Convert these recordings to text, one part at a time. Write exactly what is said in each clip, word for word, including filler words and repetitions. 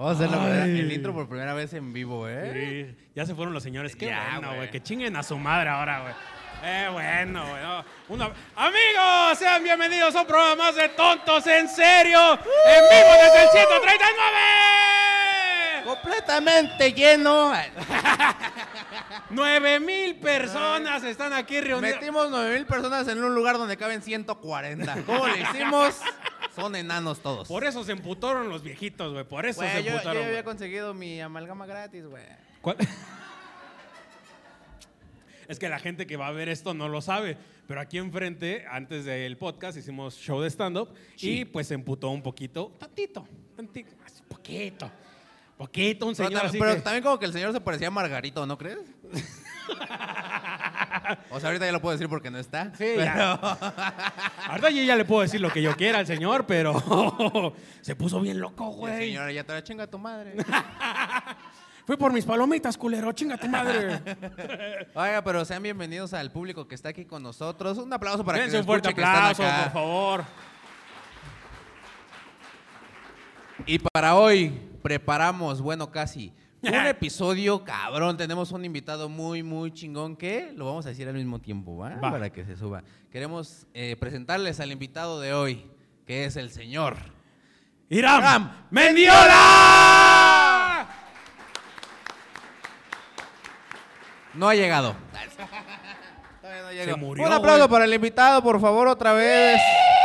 Vamos a hacerlo el intro por primera vez en vivo, ¿eh? Sí, ya se fueron los señores. Qué Ya, bueno, güey. güey. Que chinguen a su madre ahora, güey. Eh, bueno, güey. No. Una... Amigos, sean bienvenidos a un programa más de Tontos en Serio. ¡Uh! En vivo desde el ciento treinta y nueve. Completamente lleno. Nueve mil personas están aquí reunidas. Metimos nueve mil personas en un lugar donde caben ciento cuarenta. ¿Cómo le hicimos? Son enanos todos. Por eso se emputaron los viejitos, güey. Por eso Güey, se yo, yo emputaron. ya había güey. conseguido mi amalgama gratis, güey. ¿Cuál? Es que la gente que va a ver esto no lo sabe, pero aquí enfrente, antes del podcast, hicimos show de stand-up Sí. y pues se emputó un poquito, tantito, tantito, así, poquito, poquito, un señor Pero, así pero que... también como que el señor se parecía a Margarito, ¿no crees? O sea, ahorita ya lo puedo decir porque no está. Sí, pero... ya. Ahorita yo ya le puedo decir lo que yo quiera al señor, pero se puso bien loco, El güey. señor ya te la chinga a tu madre. Fui por mis palomitas, culero, chinga tu madre. Oiga, pero sean bienvenidos al público que está aquí con nosotros. Un aplauso para Dense que un fuerte escuche que están aplauso, acá. por favor. Y para hoy preparamos, bueno, casi un episodio cabrón. Tenemos un invitado muy, muy chingón que lo vamos a decir al mismo tiempo, ¿va? Va. Para que se suba. Queremos eh, presentarles al invitado de hoy, que es el señor Hiram, Hiram Mendiola. No ha llegado. Todavía no llegó. Se murió, Un aplauso güey. para el invitado, por favor, otra vez.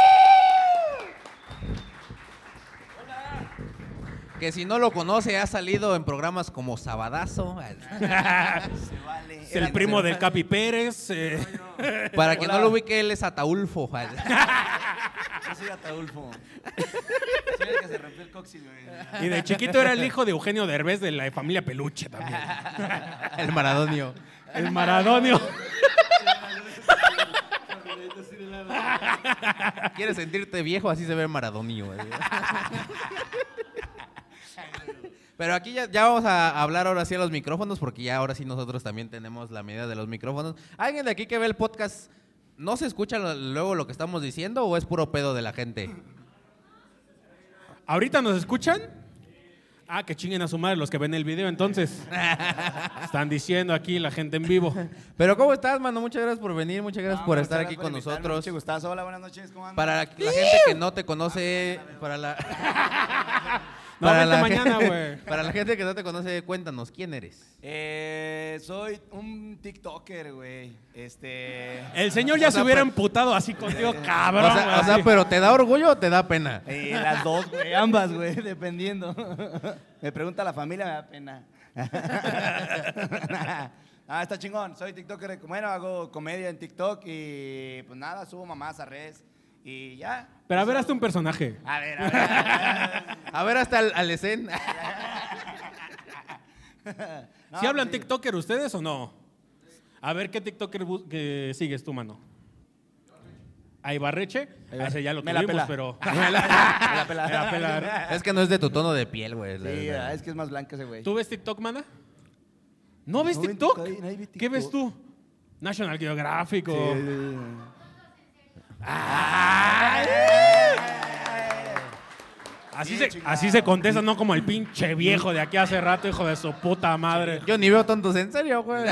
Que si no lo conoce, ha salido en programas como Sabadazo. Se vale. Es el primo del Capi Pérez. eh. Para que Hola. no lo ubique, él es Ataulfo. Yo soy Ataulfo. Soy el que se rompió el coxis, güey. Y de chiquito era el hijo de Eugenio Derbez de la familia Peluche también. El Maradonio. El Maradonio. ¿Quieres sentirte viejo? Así se ve el Maradonio. Pero aquí ya, ya vamos a hablar ahora sí a los micrófonos, porque ya ahora sí nosotros también tenemos la medida de los micrófonos. ¿Alguien de aquí que ve el podcast no se escucha lo- luego lo que estamos diciendo o es puro pedo de la gente? ¿Ahorita nos escuchan? Ah, que chinguen a su madre los que ven el video, entonces. Están diciendo aquí la gente en vivo. Pero ¿cómo estás, mano? Muchas gracias por venir, muchas gracias No, por muchas estar gracias aquí por con invitarme, nosotros. Mucho gustazo. Hola, buenas noches. ¿Cómo andan? Para la, la gente que no te conoce, para la... No, para vente la mañana, gente- güey. Para la gente que no te conoce, cuéntanos, ¿quién eres? Eh, soy un TikToker, güey. Este. El señor ya O sea, se hubiera pero- emputado así contigo, cabrón. o sea, güey, o sea, así. pero ¿te da orgullo o te da pena? Eh, las dos, güey. Ambas, güey. Dependiendo. Me pregunta la familia, me da pena. Ah, está chingón. Soy TikToker. Bueno, hago comedia en TikTok y pues nada, subo mamás a redes y ya. Pero a ver, hazte un personaje. A ver, a ver. A ver. A ver, hasta al, al escen. No, ¿Sí hablan sí. TikToker ustedes o no? A ver, ¿qué TikToker bu- que sigues tú, mano? ¿A Ibarreche? A ese ya lo Me la tuvimos, pela. pero... Me la pela. Me la pela. Es que no es de tu tono de piel, güey. La- Sí, la- es que es más blanco ese güey. ¿Tú ves TikTok, mana? ¿No ves No, TikTok? nadie- nadie ve ¿Qué ves TikTok. tú? National Geographic o... Sí, sí, sí. ¡Ay! Así, Sí, se, chingada. así se contesta, no como el pinche viejo de aquí hace rato, hijo de su puta madre. Yo ni veo tontos en serio, güey.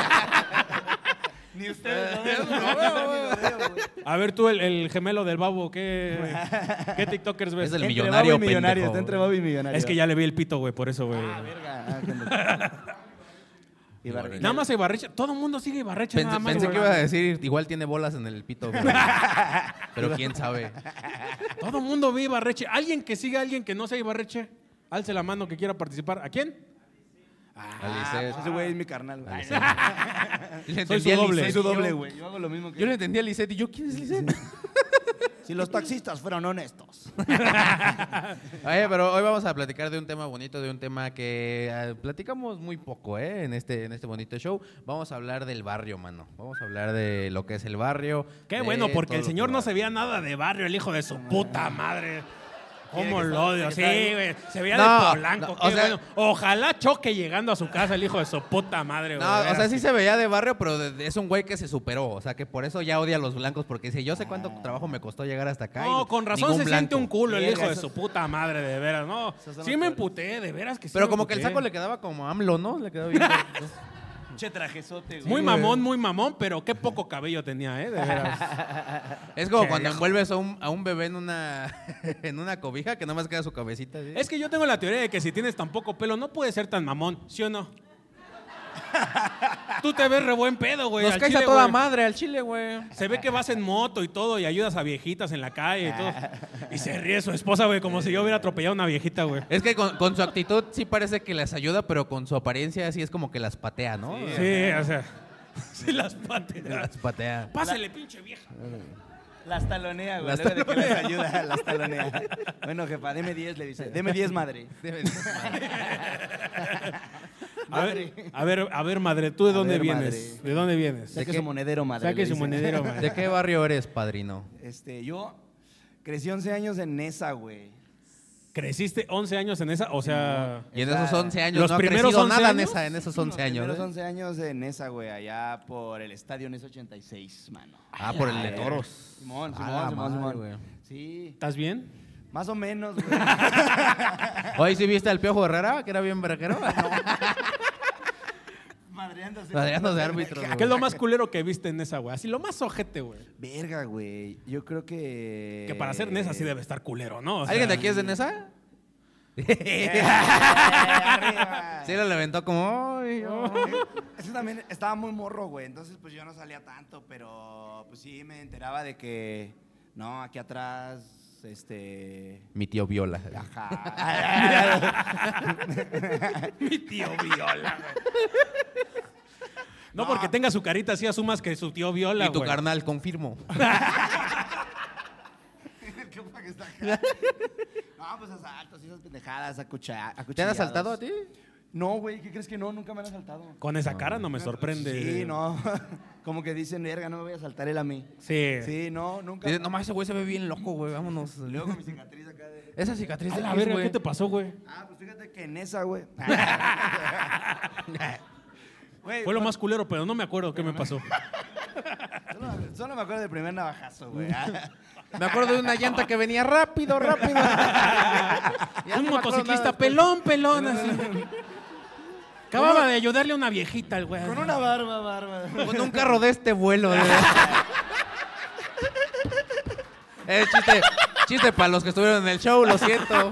Ni ustedes lo ven, No, güey. güey. Ni lo veo, güey. A ver, tú, el, el gemelo del babo, ¿qué, ¿qué TikTokers ves? Es el Entre millonario, Babo y millonario, pendejo, está entre güey. Babo y millonario. Es que ya le vi el pito, güey, por eso, güey. Ah, verga. Ah, cuando- Ibarreche. Nada más a Ibarreche. Todo el mundo sigue Ibarreche, Pensé, nada más, pensé güey. que iba a decir, igual tiene bolas en el pito, güey. Pero quién sabe. Todo el mundo ve Ibarreche. ¿Alguien que siga a alguien que no sea Ibarreche? Alce la mano que quiera participar. ¿A quién? Ah, Alice. pues ese güey es mi carnal, güey. Alice. Le Soy entendí su a doble. Soy Lisette, su doble, yo- güey. Yo hago lo mismo que Yo le entendí a Lisette y yo, ¿quién es Lisette? Si los taxistas fueran honestos. Oye, pero hoy vamos a platicar de un tema bonito, de un tema que eh, platicamos muy poco, ¿eh? En este, en este bonito show. Vamos a hablar del barrio, mano. Vamos a hablar de lo que es el barrio. Qué de bueno, porque todo el lo señor que no va. se veía nada de barrio, el hijo de su puta madre. ¿Cómo que lo está- odio? que Sí, está- güey. Se veía No, de Polanco. no, qué o sea- bueno. Ojalá choque llegando a su casa el hijo de su puta madre, güey. No, de o sea, veras. sí se veía de barrio, pero de- de- es un güey que se superó. O sea, que por eso ya odia a los blancos, porque dice, yo sé cuánto trabajo me costó llegar hasta acá. No, y con razón ningún se siente un blanco. culo el Verga, hijo de eso- su puta madre, de veras, ¿no? Esos son Sí los me peores. emputé, de veras que sí. Pero me como que el emputé. saco le quedaba como AMLO, ¿no? Le quedó bien. Che trajezote, güey. Muy Sí, mamón, güey. muy mamón, pero qué poco cabello tenía, ¿eh? De veras. Es como Che, cuando viejo. envuelves a un, a un bebé en una, en una cobija que nomás queda su cabecita. ¿sí? Es que yo tengo la teoría de que si tienes tan poco pelo no puedes ser tan mamón, ¿sí o no? Tú te ves re buen pedo, güey. Nos al caes a chile, toda güey. madre al chile, güey. Se ve que vas en moto y todo y ayudas a viejitas en la calle y todo. Y se ríe su esposa, güey, como si yo hubiera atropellado a una viejita, güey. Es que con, con su actitud sí parece que les ayuda, pero con su apariencia sí es como que las patea, ¿no? Sí, o sea, sí las pateas. Las patea. Pásale, pinche vieja. Las talonea, güey. Las Luego de que les ayuda, las talonea. Bueno, jefa, deme diez, le dice. Deme diez, madre. A ver, a ver, a ver, madre, ¿tú de A dónde ver, vienes? madre. ¿De dónde vienes? Saque qué? su monedero, madre. Saque le su dice. monedero, madre. ¿De qué barrio eres, padrino? Este, yo crecí once años en Nesa, güey. ¿Creciste once años en esa? O sea, Y en Esa- esos once años ¿Los no ha primeros crecido once nada en, años? esa, en esos once Los años. primeros ¿eh? once años en Nesa, güey, allá por el estadio Nesa ochenta y seis, mano. Ah, por el de Ay, toros. Simón, A Simón, la Simón, madre, Simón. güey. Sí, ¿estás bien? más o menos, güey. Hoy sí viste al Piojo Herrera, que era bien verguero. Madreándose. Madreándose de árbitros, ¿Qué es lo más culero que viste en esa, güey? Así, lo más ojete, güey. Verga, güey. Yo creo que... Que para ser Nesa sí debe estar culero, ¿no? O sea, ¿Alguien de aquí es de Nesa? Eh, arriba. Sí, lo levantó como... "Ay, yo". Eso también estaba muy morro, güey. Entonces, pues yo no salía tanto, pero pues sí me enteraba de que, no, aquí atrás, este. Mi tío Viola. Ajá. Mi tío Viola, güey. No, No. porque tenga su carita así, asumas que su tío Viola, Y tu güey. carnal, confirmo. ¿Qué fue que está acá? No, pues asaltos y esas pendejadas, acucha- acuchillados. ¿Te han asaltado a ti? No, güey, ¿qué crees que no? Nunca me han asaltado. Con esa cara no me sorprende. Sí, no. Como que dicen, verga, no me voy a asaltar él a mí. Sí. Sí, no, nunca. Dices, no más, ese güey se ve bien loco, güey, vámonos. Luego con mi cicatriz acá de. Esa cicatriz A de la qué es, verga, güey? ¿qué te pasó, güey? Ah, pues fíjate que en esa, güey. Güey, Fue lo más culero, pero no me acuerdo qué me pasó. Solo, solo me acuerdo del primer navajazo, güey. Ah. Me acuerdo de una llanta que venía rápido, rápido. Ya no Un me acuerdo motociclista nada. pelón, pelón, así. Acababa de ayudarle a una viejita, el güey. Con una barba, barba. Con un carro de este vuelo. eh. Eh, chiste, chiste para los que estuvieron en el show, lo siento.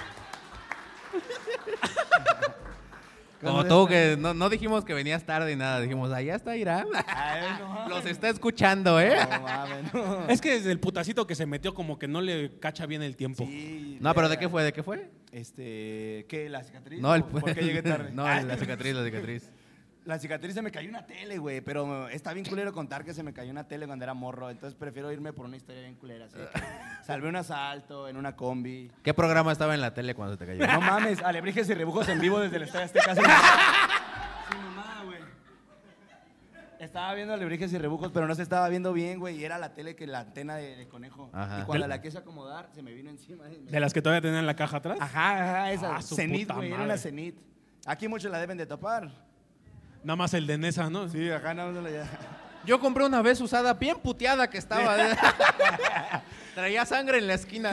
Como tú, que no, no dijimos que venías tarde y nada, dijimos, allá está Irán. Ay, no mames. Los está escuchando, ¿eh? No mames, no. Es que desde el putacito que se metió como que no le cacha bien el tiempo. Sí, No, pero ¿de verga. qué fue? ¿De qué fue? Este, ¿qué? ¿La cicatriz? No, el... ¿Por por qué llegué tarde? No, la cicatriz, la cicatriz. La cicatriz se me cayó una tele, güey, pero está bien culero contar que se me cayó una tele cuando era morro, entonces prefiero irme por una historia bien culera. Así de que salvé un asalto en una combi. ¿Qué programa estaba en la tele cuando se te cayó? No mames, alebrijes y rebujos en vivo desde el Estadio Azteca. Sin mamada, güey. Estaba viendo alebrijes y rebujos, pero no se estaba viendo bien, güey, y era la tele que la antena de, de conejo. Ajá. Y cuando la quise acomodar, se me vino encima. y me- De las que todavía tenían la caja atrás. Ajá, ajá, esa. Ah, su Cenit, puta güey, era madre. una Cenit. Aquí muchos la deben de topar. Nada más el de Nesa, ¿no? Sí, ajá, no, no la ya. Yo compré una vez usada, bien puteada que estaba. ¿eh? Traía sangre en la esquina.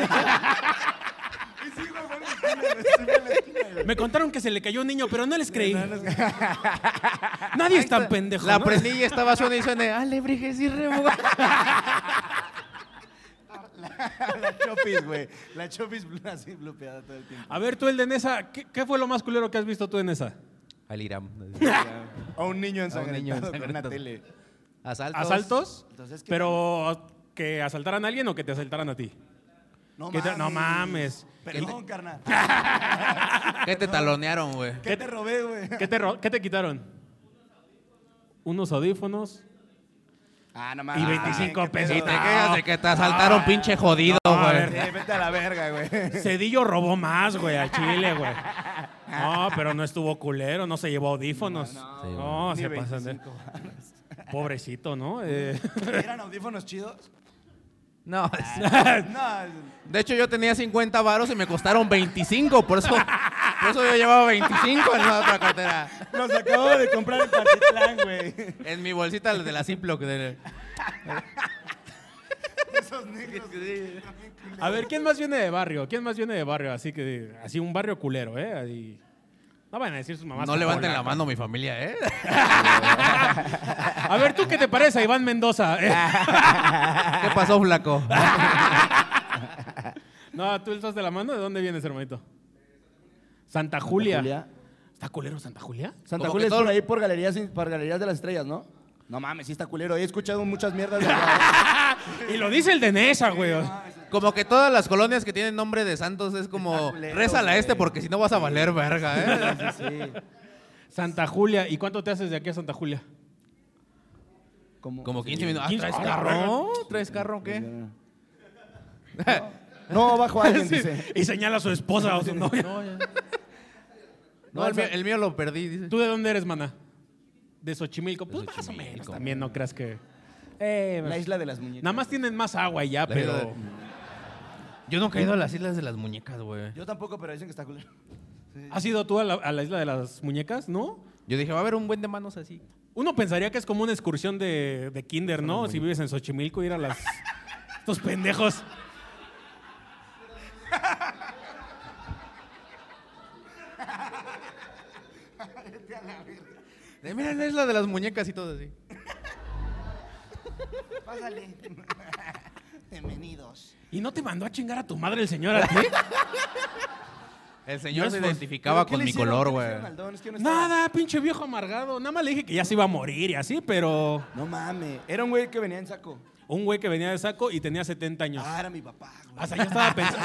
Me contaron que se le cayó un niño, pero no les creí. Nadie es tan pendejo. La ¿no? prendí y estaba suena y suena. Alebrijes y rebujos. La Chopis, güey. La Chopis así bloqueada todo el tiempo. A ver, tú el de Nesa, ¿qué, qué fue lo más culero que has visto tú en esa? Al Irán. A un niño A un niño ensangrentado con una ensangrentado. tele. Asaltos. ¿Asaltos? Entonces, ¿qué Pero que asaltaran a alguien o que te asaltaran a ti. No ¿Qué te- no mames. Perdón, carnal. ¿Qué te talonearon, güey? ¿Qué te robé, güey? ¿Qué te, ro- qué te quitaron? Unos audífonos. Ah, no Y mames. veinticinco Ay, qué pesos. Y pedo. te quedas de que te asaltaron, pinche jodido, No, a güey. ver. Sí, vete a la verga, güey. Cedillo robó más, güey, al Chile, güey. No, pero no estuvo culero, no se llevó audífonos. No, Sí, No, Ni se pasan de... veinticinco varos. Pobrecito, ¿no? Eh, ¿Eran audífonos chidos? No, No, de hecho yo tenía cincuenta varos y me costaron veinticinco, por eso, por eso yo llevaba veinticinco en la otra cartera. los acabo de comprar en Pantitlán, güey. En mi bolsita de la Ziploc. De... Esos negros. A ver, ¿quién más viene de barrio? ¿Quién más viene de barrio? Así que, así un barrio culero, ¿eh? Ahí... No van a decir sus mamás. No levanten la mano mi familia, ¿eh? A ver, ¿tú qué te parece a Iván Mendoza? ¿Qué pasó, flaco? No, ¿tú estás de la mano? ¿De dónde vienes, hermanito? Santa Julia. Julia. ¿Está culero Santa Julia? Santa Como Julia que es todo- por ahí por galerías, por galerías de las estrellas, ¿no? No mames, sí está culero. He escuchado muchas mierdas de allá. Y lo dice el de Nesa, güey. Como que todas las colonias que tienen nombre de santos es como, Está culero, rézala a este güey. porque si no vas a valer verga, ¿eh? Sí, sí. Santa Julia. ¿Y cuánto te haces de aquí a Santa Julia? Como, Como quince minutos. Ah, quince. ¿traes Ah, carro? ¿Traes carro o qué? No, bajo alguien, Sí. dice. Y señala a su esposa o su novia. No, el mío, el mío lo perdí, dice. ¿Tú de dónde eres, mana? De Xochimilco. Pues más o Xochimilco. menos. También no creas que... Eh, La isla de las muñecas. Nada más tienen más agua y ya, La isla pero... Yo nunca he ido a las Islas de las Muñecas, güey. Yo tampoco, pero dicen que está culero. ¿Has ido tú a la, a la isla de las muñecas, no? Yo dije, va a haber un buen de manos así. Uno pensaría que es como una excursión de, de kinder, ¿no? Si vives en Xochimilco, ir a las... Estos pendejos. De, mira la Isla de las Muñecas y todo así. Pásale. Bienvenidos. ¿Y no te mandó a chingar a tu madre el señor a ti? El señor No se es fos- identificaba ¿Qué con le mi hicieron? color, ¿Qué le güey. hicieron al don? Es que no estaba- Nada, pinche viejo amargado. Nada más le dije que ya se iba a morir y así, pero... No mames. Era un güey que venía en saco. Un güey que venía de saco y tenía setenta años. Ah, era mi papá, güey. Hasta yo estaba pensando...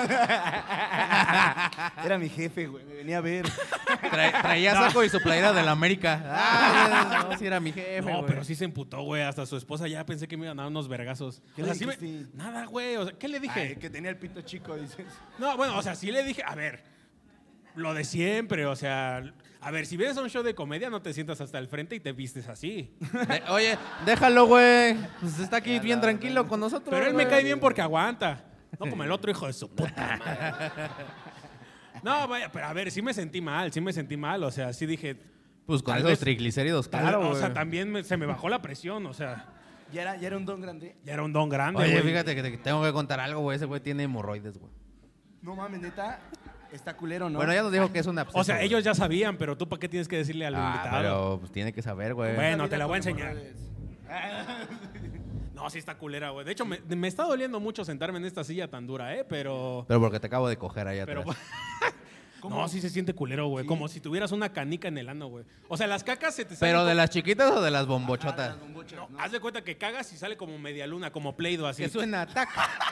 Era mi jefe, güey. Me venía a ver. Tra- traía saco y su playera de la América. Ah, no, sí era mi jefe, No, güey. pero sí se emputó, güey. Hasta su esposa ya pensé que me iban a dar unos vergazos. ¿Qué O le sea, sí me- dijiste? Nada, güey. O sea, ¿qué le dije? Ay, que tenía el pito chico, dices. No, bueno, o sea, sí le dije, a ver, lo de siempre, o sea, a ver, si vienes a un show de comedia, no te sientas hasta el frente y te vistes así. De- oye, déjalo, güey. Pues está aquí bien tranquilo con nosotros. Pero él me güey. cae bien porque aguanta. No como el otro hijo de su puta madre. No, vaya, pero a ver, sí me sentí mal, sí me sentí mal, o sea, sí dije... Pues con tal esos vez- triglicéridos, tal- claro, O güey. sea, también me- se me bajó la presión, o sea, Ya era, ya era un don grande. ya era un don grande, Oye, güey. fíjate que te tengo que contar algo, güey. Ese güey tiene hemorroides, güey. No mames, neta. Está culero, ¿no? Bueno, ya nos dijo que es una absceso, O sea, güey. ellos ya sabían, pero tú ¿para qué tienes que decirle al Ah, invitado? pero pues tiene que saber, güey. Bueno, te la voy a Con enseñar. hemorroides. No, sí está culera, güey. De hecho, me, me está doliendo mucho sentarme en esta silla tan dura, ¿eh? Pero... Pero porque te acabo de coger ahí pero atrás. no, sí se siente culero, güey. Como si tuvieras una canica en el ano, güey. O sea, las cacas se te salen... ¿Pero de como- las chiquitas o de las bombochotas? Las bombochas, ¿no? Haz de cuenta que cagas y sale como media luna, como Play-Doh así. Que suena tac.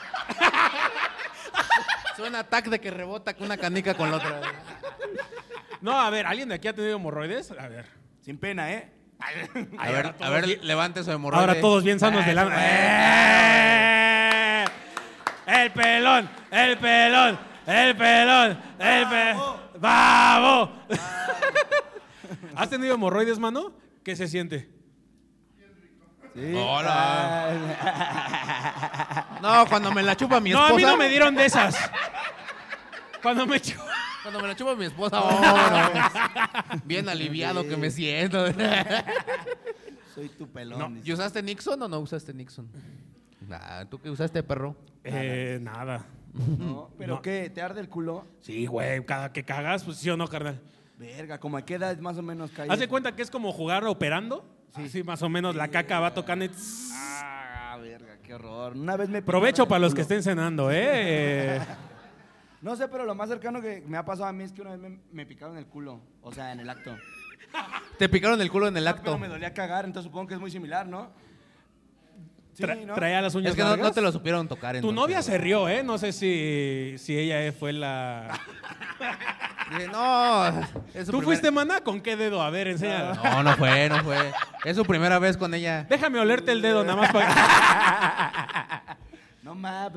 Suena tac de que rebota con una canica con la otra. No, a ver, ¿alguien de aquí ha tenido hemorroides? A ver. Sin pena, ¿eh? A Ay, ver, ahora a todos ver, bien- levante su hemorroide. Ahora todos bien sanos del ano. ¡Eh! El pelón, el pelón, el pelón, el pelón. ¡Vamos! ¿Has tenido hemorroides, mano? ¿Qué se siente? Sí. Hola. Ah, No, cuando me la chupa mi No, esposa. a mí no me dieron de esas. Cuando me chu- Cuando me la chupa mi esposa, oh, no. Bien aliviado que me siento. soy tu pelón. No, dice. ¿Y usaste Nixon o no usaste Nixon? Nah, ¿tú qué usaste, perro? Eh, nada. No, ¿pero No. qué? ¿Te arde el culo? Sí, güey, cada que cagas, pues sí o no, carnal. Verga, ¿como a qué edad más o menos cae? Haz de cuenta que es como jugar operando. Sí. Sí, más o menos la caca va tocando y... Ah, verga, qué horror. Una vez me Provecho picaron para el los que culo. estén cenando, ¿eh? No sé, pero lo más cercano que me ha pasado a mí es que una vez me, me picaron el culo. O sea, en el acto. Te picaron el culo en el Ah, acto. Pero me dolía cagar, entonces supongo que es muy similar, ¿no? Sí, Tra- ¿no? Traía las uñas Es que no, largas. no te lo supieron tocar. Tu entonces, novia güey. se rió, ¿eh? No sé si, si ella fue la... Dije, no. es su ¿Tú primer- fuiste, mana? ¿Con qué dedo? A ver, enséñala. No, no fue, no fue. Es su primera vez con ella. Déjame olerte el dedo nada más para... No más, pero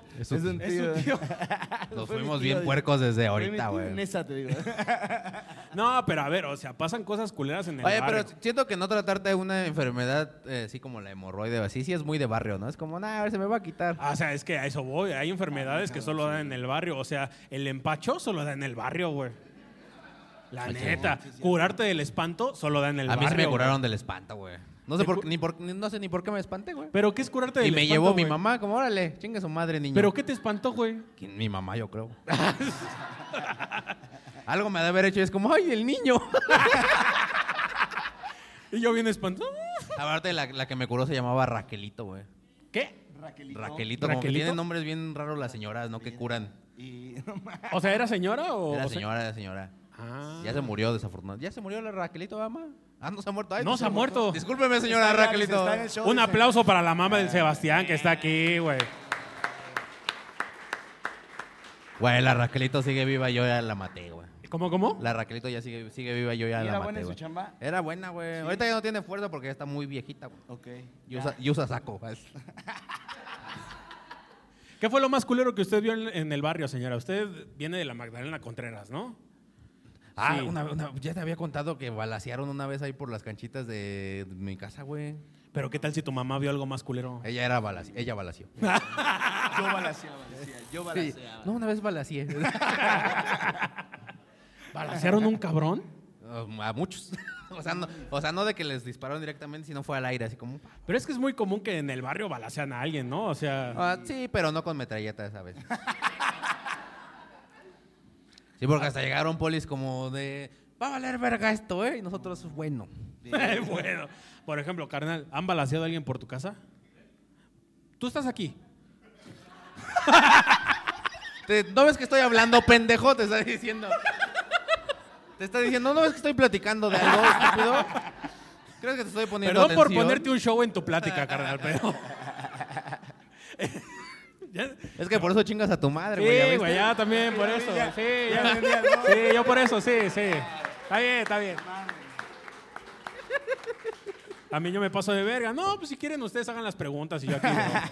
Es un, Es Es un tío. nos Fue mi fuimos tío, bien dice. puercos desde Fue mi ahorita, tío güey. Nesa, te digo. No, pero a ver, o sea, pasan cosas culeras en el Oye, barrio. pero siento que no tratarte de una enfermedad eh, así como la hemorroide o así, sí es muy de barrio, ¿no? Es como, nah, a ver, se me va a quitar. Ah, o sea, es que a eso voy. Hay enfermedades que solo dan en el barrio. O sea, el empacho solo da en el barrio, güey. La neta. Curarte del espanto solo da en el a barrio. mí se me güey. curaron del espanto, güey. No sé ¿Te por, cu- ni por, ni- no sé ni por qué me espanté, güey. ¿Pero qué es curarte del Y me espanto, llevó mi güey? mamá, como, órale, chingue su madre, niño. ¿Pero qué te espantó, güey? ¿Quién? Mi mamá, yo creo. Algo me ha de haber hecho y es como, ay, el niño. Y yo bien espantado. Aparte, la, la que me curó se llamaba Raquelito, güey. ¿Qué? Raquelito. Raquelito, como que ¿Raquelito? tienen nombres bien raros las señoras, ¿no? Que curan. Y... O sea, ¿era señora o...? Era o sea- señora, era señora. Ah. Ya se murió, desafortunadamente. ¿Ya se murió la Raquelito, mamá? Ah, no se ha muerto. Ay, No se ha muerto. Discúlpeme, señora Está en la- Raquelito. está en el show, Un dice. aplauso para la mamá del Sebastián que está aquí, güey. Güey, la Raquelito sigue viva, yo ya la maté, güey. ¿Cómo, cómo? La Raquelito ya sigue, sigue viva, yo ya ¿Y la era maté, buena en su güey. chamba? Era buena, güey. Ahorita ya no tiene fuerza porque ya está muy viejita, güey. Ok. Y usa, y usa saco. güey. ¿Qué fue lo más culero que usted vio en, en el barrio, señora? Usted viene de la Magdalena Contreras, ¿no? Ah, Sí. una, una- ya te había contado que balacearon una vez ahí por las canchitas de mi casa, güey. Pero ¿qué tal si tu mamá vio algo más culero? Ella era balaci- ella balació. Yo balaceaba, decía. Yo Sí. balaceaba. No, una vez balacié. ¿Balacearon un cabrón? A muchos. o, sea, no, o sea, no de que les dispararon directamente, sino fue al aire, así como... Pero es que es muy común que en el barrio balacean a alguien, ¿no? O sea... Ah, sí, pero no con metralleta esa vez. Sí, porque hasta llegaron polis como de... Va a valer verga esto, ¿eh? Y nosotros, bueno. bueno. Por ejemplo, carnal, ¿han balaceado a alguien por tu casa? Tú estás aquí. Te- ¿No ves que estoy hablando, pendejo? Te está diciendo. Te está diciendo, ¿no ves que estoy platicando de algo, estúpido? ¿Crees que te estoy poniendo Perdón por atención? ponerte un show en tu plática, carnal, pero... Ya- Es que por eso chingas a tu madre, güey. ¿ya Sí, viste? güey, ya también, por Ya, eso. ya, Sí, ya ya. entendías, ¿no? Sí, yo por eso, sí, sí. Está bien, está bien. A mí yo me paso de verga. No, pues si quieren ustedes hagan las preguntas y yo aquí.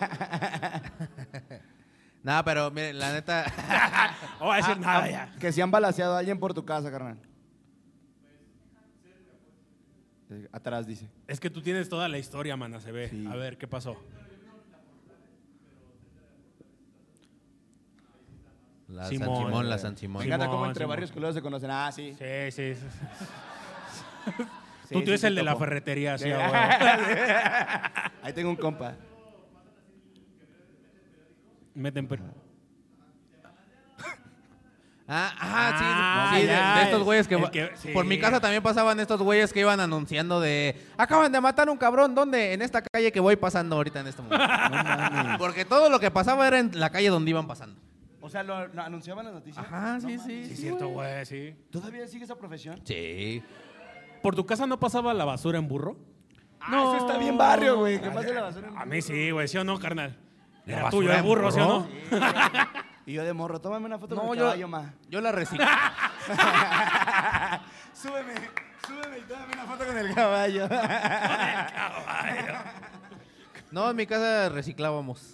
No, No, pero mire, la neta... no voy a decir Ah, nada ah, ya. Que si han balaceado a alguien por tu casa, carnal. Eh, Atrás dice. Es que tú tienes toda la historia, mana, se ve. Sí. A ver, ¿qué pasó? La Simón, San Simón, la güey. San Simón. Me encanta Simón, cómo entre Simón. barrios culeros se conocen. Ah, sí. Sí, sí. sí. Sí, Tú sí, tienes sí, el de la topo. ferretería, sí, Sí. a huevo. Ahí tengo un compa. Meten per- Ah, ah, sí, Ah, sí, de- ya, de, estos güeyes que, el va- que- sí. por mi casa también pasaban estos güeyes que iban anunciando de acaban de matar un cabrón, ¿dónde? En esta calle que voy pasando ahorita en este momento. No mames. Porque todo lo que pasaba era en la calle donde iban pasando. O sea, ¿lo, lo anunciaban las noticias? Ajá, sí, sí. Sí, cierto, güey, sí. ¿Todavía sigue esa profesión? Sí. ¿Por tu casa no pasaba la basura en burro? No, eso está bien barrio, güey. Que pase la basura en A mí sí, güey, ¿sí o no, carnal? ¿La Era basura tuyo el en burro, ¿sí o burro? no? Sí, güey. Y yo de morro, tómame una foto No, con el yo, caballo, ma. yo la reciclé. Súbeme, súbeme y tómame una foto con el caballo. No, en mi casa reciclábamos.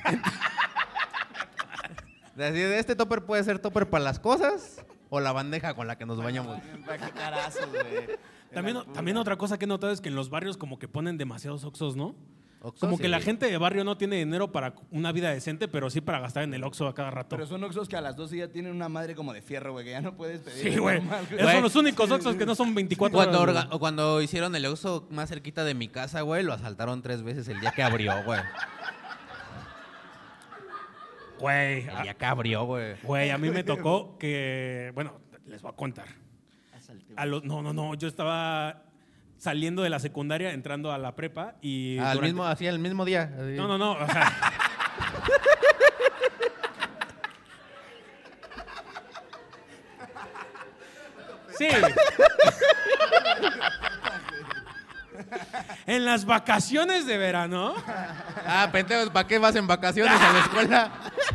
De así, de este topper puede ser topper para las cosas o la bandeja con la que nos bañamos. ¿Para qué carazos, güey? También, también otra cosa que he notado es que en los barrios como que ponen demasiados oxos, ¿no? Oxxo, Como sí. que la gente de barrio no tiene dinero para una vida decente, pero sí para gastar en el Oxxo a cada rato. Pero son oxos que a las doce ya tienen una madre como de fierro, güey, que ya no puedes pedir. Sí, güey. normal, Esos Güey. son los únicos Oxxos que no son veinticuatro Cuando, horas. orga- o cuando hicieron el Oxxo más cerquita de mi casa, güey, lo asaltaron tres veces el día que abrió, güey. Güey, El a- día que abrió, güey. güey, a mí me tocó que... Bueno, les voy a contar. A los, no, no, no. Yo estaba saliendo de la secundaria, entrando a la prepa y... Al durante- mismo, así, el mismo día. así. No, no, no. O sea... Sí. En las vacaciones de verano, Ah, pendejo, ¿para qué vas en vacaciones a la escuela?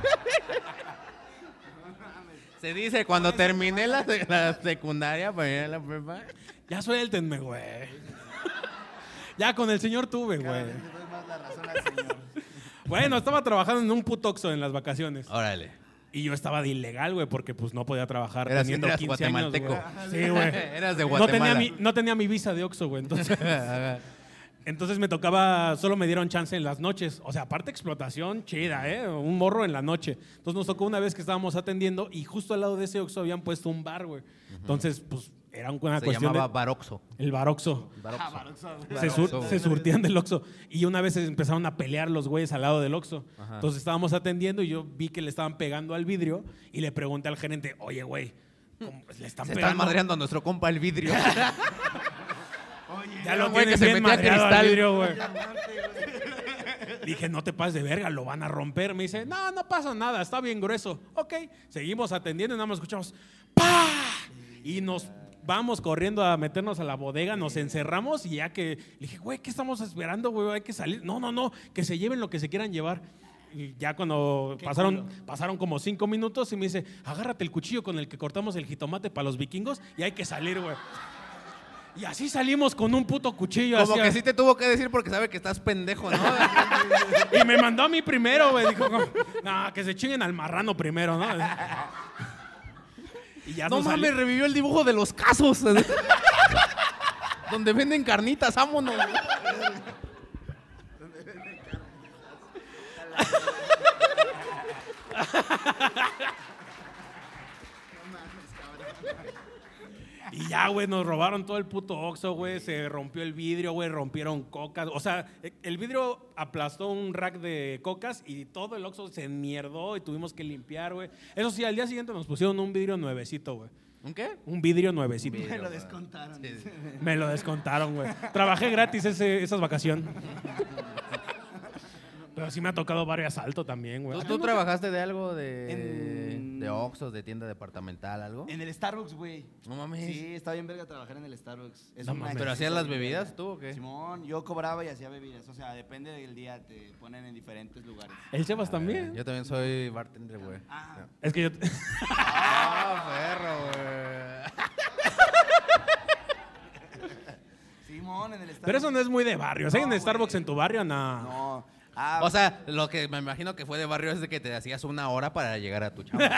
Se dice, cuando terminé la, sec- la secundaria para ir a la prepa. ya suéltenme, güey. Ya con el señor tuve, Cada güey. vez le doy más la razón al señor. Bueno, estaba trabajando en un puto Oxxo en las vacaciones. Órale. Y yo estaba de ilegal, güey, porque pues no podía trabajar Eras- teniendo eras quince años, güey. guatemalteco. Sí, güey. Eras de No Guatemala. tenía, mi, no tenía mi visa de Oxxo, güey. Entonces, entonces me tocaba, solo me dieron chance en las noches. O sea, aparte explotación chida, ¿eh? Un morro en la noche. Entonces nos tocó una vez que estábamos atendiendo y justo al lado de ese Oxxo habían puesto un bar, güey. Entonces, pues era una Se cuestión llamaba de... Baroxo. El bar Oxxo. Baroxo. Se, sur- se surtían del Oxxo. Y una vez empezaron a pelear los güeyes al lado del Oxxo. Ajá. Entonces estábamos atendiendo y yo vi que le estaban pegando al vidrio y le pregunté al gerente, oye, güey, ¿cómo le están Se pegando? están madreando a nuestro compa el vidrio. Ya lo güey, tienes que se bien metía madreado al cristal. vidrio, güey. Dije, no te pases de verga, lo van a romper. Me dice, no, no pasa nada, está bien grueso. Ok, seguimos atendiendo y nada más escuchamos ¡pah! Y nos vamos corriendo a meternos a la bodega, nos encerramos y ya que le dije, güey, ¿qué estamos esperando, güey? Hay que salir. No, no, no, que se lleven lo que se quieran llevar. Y ya cuando pasaron, pasaron como cinco minutos y me dice, agárrate el cuchillo con el que cortamos el jitomate para los vikingos y hay que salir, güey. Y así salimos con un puto cuchillo. Como así, que sí te tuvo que decir porque sabe que estás pendejo, ¿no? Y me mandó a mí primero, güey. Dijo, no, nah, que se chinguen al marrano primero, ¿no? Y ya No nos sali- mames, revivió el dibujo de los casos. Donde venden carnitas, vámonos. Y ya, güey, nos robaron todo el puto Oxxo, güey. Se rompió el vidrio, güey. Rompieron cocas. O sea, el vidrio aplastó un rack de cocas y todo el Oxxo se enmierdó y tuvimos que limpiar, güey. Eso sí, al día siguiente nos pusieron un vidrio nuevecito, güey. ¿Un qué? Un vidrio nuevecito. Me lo descontaron. Me lo descontaron, güey. Trabajé gratis ese, esas vacaciones. Pero sí me ha tocado varios asaltos también, güey. ¿Tú, tú trabajaste de algo de, En- de Oxxos, de tienda departamental, algo? En el Starbucks, güey. No mames. Sí, está bien verga trabajar en el Starbucks. Es No una mames. ¿Pero experiencia hacías las bien bebidas verga. tú o qué? Simón, yo cobraba y hacía bebidas. O sea, depende del día, te ponen en diferentes lugares. El Sebas también. Yo también soy bartender, güey. Ah, Es que yo... Ah, perro, güey. Simón, en el Starbucks. Pero eso no es muy de barrio. ¿Sí? No, en el Starbucks güey. en tu barrio, no. No. Ah, O sea, lo que me imagino que fue de barrio es de que te hacías una hora para llegar a tu chamba.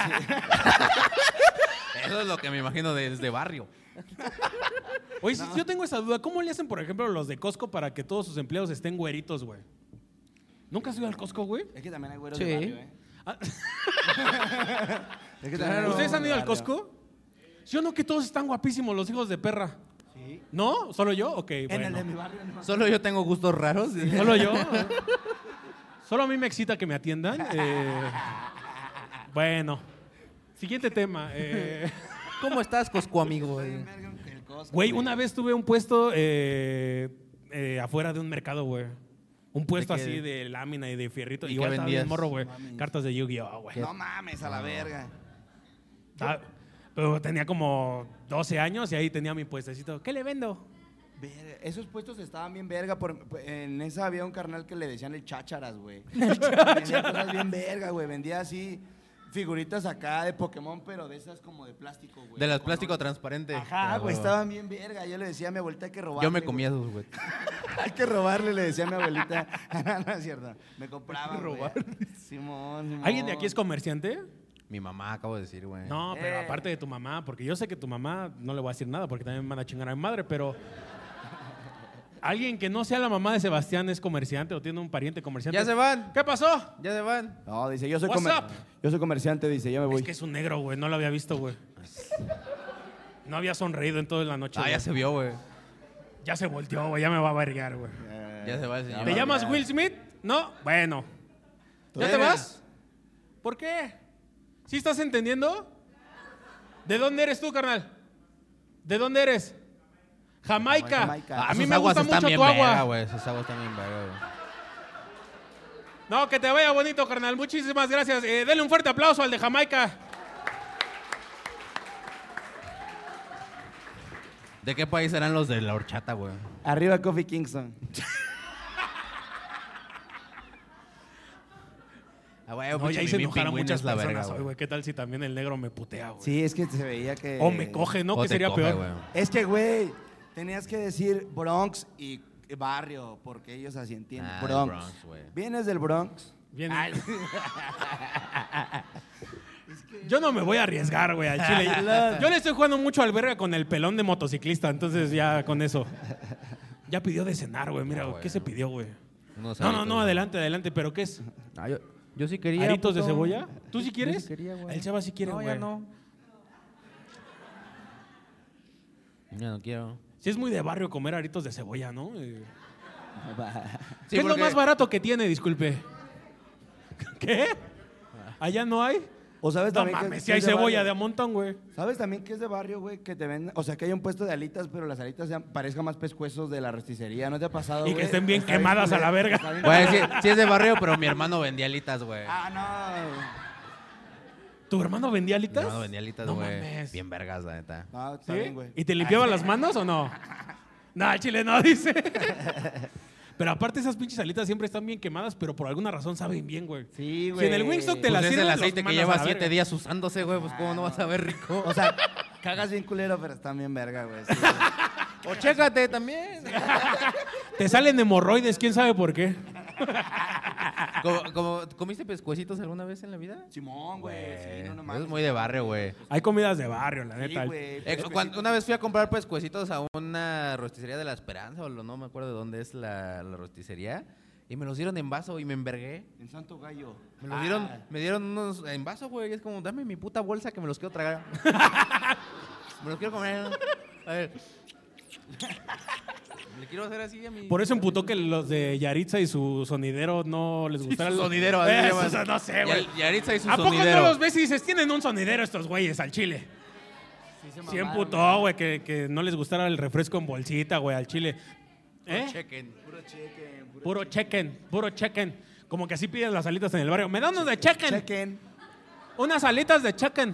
Eso es lo que me imagino desde barrio. Oye, si yo tengo esa duda, ¿cómo le hacen, por ejemplo, los de Costco para que todos sus empleados estén güeritos, güey? ¿Nunca has ido al Costco, güey? es que también hay güeros Sí. de barrio, ¿eh? Ah, Es que Claro. también hay ¿Ustedes han ido al güeros de Costco? ¿Sí o no que todos están guapísimos, los hijos de perra? barrio. Sí. ¿No? ¿Solo yo? Ok, En bueno. el de mi barrio no. Solo yo tengo gustos raros. ¿Solo yo? Solo a mí me excita que me atiendan. Eh, bueno, siguiente tema. Eh, ¿Cómo estás, Cosco, amigo? Está bien verga el Costco, güey, una vez tuve un puesto eh, eh, afuera de un mercado, güey. Un puesto ¿De qué? así de lámina y de fierrito. ¿Y Igual qué estaba vendías? bien morro, güey. No mames. Cartas de Yu-Gi-Oh, güey. No mames, a la verga. Ah, Pero tenía como doce años y ahí tenía mi puestecito. ¿Qué le vendo? Verga, esos puestos estaban bien verga. Por, en esa había un carnal que le decían el chácharas, güey. Vendía cosas bien verga, güey. Vendía así figuritas acá de Pokémon, pero de esas como de plástico, güey. De las Con plástico oro. transparente. Ajá, Ah, güey, huevo. estaban bien verga. Yo le decía a mi abuelita hay que robarle. Yo me comía güey. esos, güey. Hay que robarle, le decía a mi abuelita. no es cierto. Me compraba, güey. robar. Simón, Simón. ¿Alguien de aquí es comerciante? Mi mamá, acabo de decir, güey. No, pero Eh. aparte de tu mamá, porque yo sé que tu mamá, no le voy a decir nada porque también me van a chingar a mi madre, pero alguien que no sea la mamá de Sebastián es comerciante o tiene un pariente comerciante. Ya se van. ¿Qué pasó? Ya se van. No, dice, yo soy, What's comer- up? yo soy comerciante, dice, ya me voy. Es que es un negro, güey, no lo había visto, güey. No había sonreído en toda la noche. Ah, güey. ya se vio, güey. Ya se volteó, güey, ya me va a verguear, güey. Eh, Ya se va el señor. ¿Te va, llamas ya. Will Smith? No, bueno. ¿Tú ¿Ya te eres? vas? ¿Por qué? ¿Sí estás entendiendo? ¿De dónde eres tú, carnal? ¿De dónde eres? Jamaica. Jamaica. A mí Sus me aguas gusta están mucho bien tu agua. verga, güey. Sus aguas están bien verga, güey. No, que te vaya bonito, carnal. Muchísimas gracias. Eh, denle un fuerte aplauso al de Jamaica. ¿De qué país serán los de la horchata, güey? Arriba Coffee Kingston. Ah, güey, No, pinche ya hice Mimín enojar a Pingüino muchas es la personas verga, hoy, güey. güey. ¿Qué tal si también el negro me putea, güey? Sí, es que se veía que... O me coge, ¿no? O ¿Qué te sería coge, peor? güey. Es que, güey, tenías que decir Bronx y barrio, porque ellos así entienden. Ah, del Bronx. Bronx, güey. ¿Vienes del Bronx? Bien. Yo no me voy a arriesgar, güey, al chile. Yo le estoy jugando mucho al verga con el pelón de motociclista, entonces ya con eso. Ya pidió de cenar, güey. Mira, Ah, bueno. ¿qué se pidió, güey? Unos No, no, aritos, no, güey. adelante, adelante. ¿Pero qué es? Ah, yo, yo sí quería. ¿Aritos de puto. cebolla? ¿Tú sí Yo quieres? sí quería, güey. El Chava sí quiere, No, güey. ya no. Ya no quiero. Sí es muy de barrio comer aritos de cebolla, ¿no? Eh, Sí, ¿Qué es lo porque- más barato que tiene, disculpe? ¿Qué? ¿Allá no hay? O sabes No también que- mames, que si hay es de cebolla de barrio. a montón, güey. ¿Sabes también que es de barrio, güey? Que te venden, o sea, que hay un puesto de alitas, pero las alitas sean, parezcan más pescuezos de la rosticería. ¿No te ha pasado, Y güey? que estén bien Está quemadas a la culero, verga. está bien Güey, sí, culero. sí es de barrio, pero mi hermano vendía alitas, güey. Ah, no. ¿Tu hermano vendía Mi alitas? hermano vendía alitas, No güey. mames. Bien vergas, la neta. No, está ¿Sí? bien, güey. ¿Y te limpiaba las manos o no? No, el chile no, dice. Pero aparte esas pinches alitas siempre están bien quemadas, pero por alguna razón saben bien, güey. Sí, Si güey. en el Wingstop te Pues las es sirven, el los aceite que mandas a lleva la siete verga. días usándose, güey. Pues cómo no vas a ver rico. O sea, cagas bien culero, pero están bien verga, güey. Sí, güey. O chécate también. Te salen hemorroides, quién sabe por qué. ¿Como, como- ¿Comiste pescuecitos alguna vez en la vida? Simón, güey. Sí, no, no Eso mames. es muy de barrio, güey. Hay comidas de barrio, la Sí, neta. güey. Eh, Pero cuando- sí, una vez fui a comprar pescuecitos a una rosticería de La Esperanza, o lo- no me acuerdo de dónde es la, la rosticería, y me los dieron en vaso y me envergué. En Santo Gallo. Me los Ah, dieron, me dieron unos en vaso, güey, y es como, dame mi puta bolsa que me los quiero tragar. Me los quiero comer. A ver. Le quiero hacer así a mi... Por eso emputó que los de Yaritza y su sonidero no les gustara. Su el- sonidero, así se Eh, llama. eso no sé, güey. Y Yaritza y su ¿A poco sonidero. no los ves y dices, tienen un sonidero estos güeyes al chile? sí se Sí mamaron, emputó, güey, que, que no les gustara el refresco en bolsita, güey, al chile. ¿Eh? Chequen. Puro chequen. Puro Puro chequen, puro chequen. Como que así piden las alitas en el barrio. Me dan unos de chequen. chequen. Unas alitas de chequen.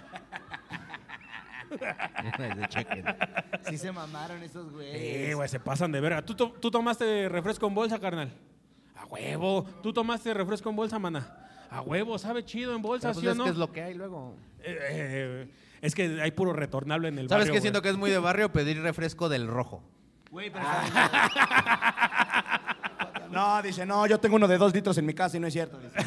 De chequen. Sí se mamaron esos güeyes. Eh, güey, se pasan de verga. ¿Tú, to- ¿Tú tomaste refresco en bolsa, carnal? A huevo. ¿Tú tomaste refresco en bolsa, mana? A huevo, sabe chido en bolsa, Pero, pues, ¿sí o es no? que es lo que hay luego. Eh, eh, es que hay puro retornable en el ¿Sabes barrio, qué? güey. Siento que es muy de barrio pedir refresco del rojo. Güey, pero No, dice, no, yo tengo uno de dos litros en mi casa y no es cierto. Dice.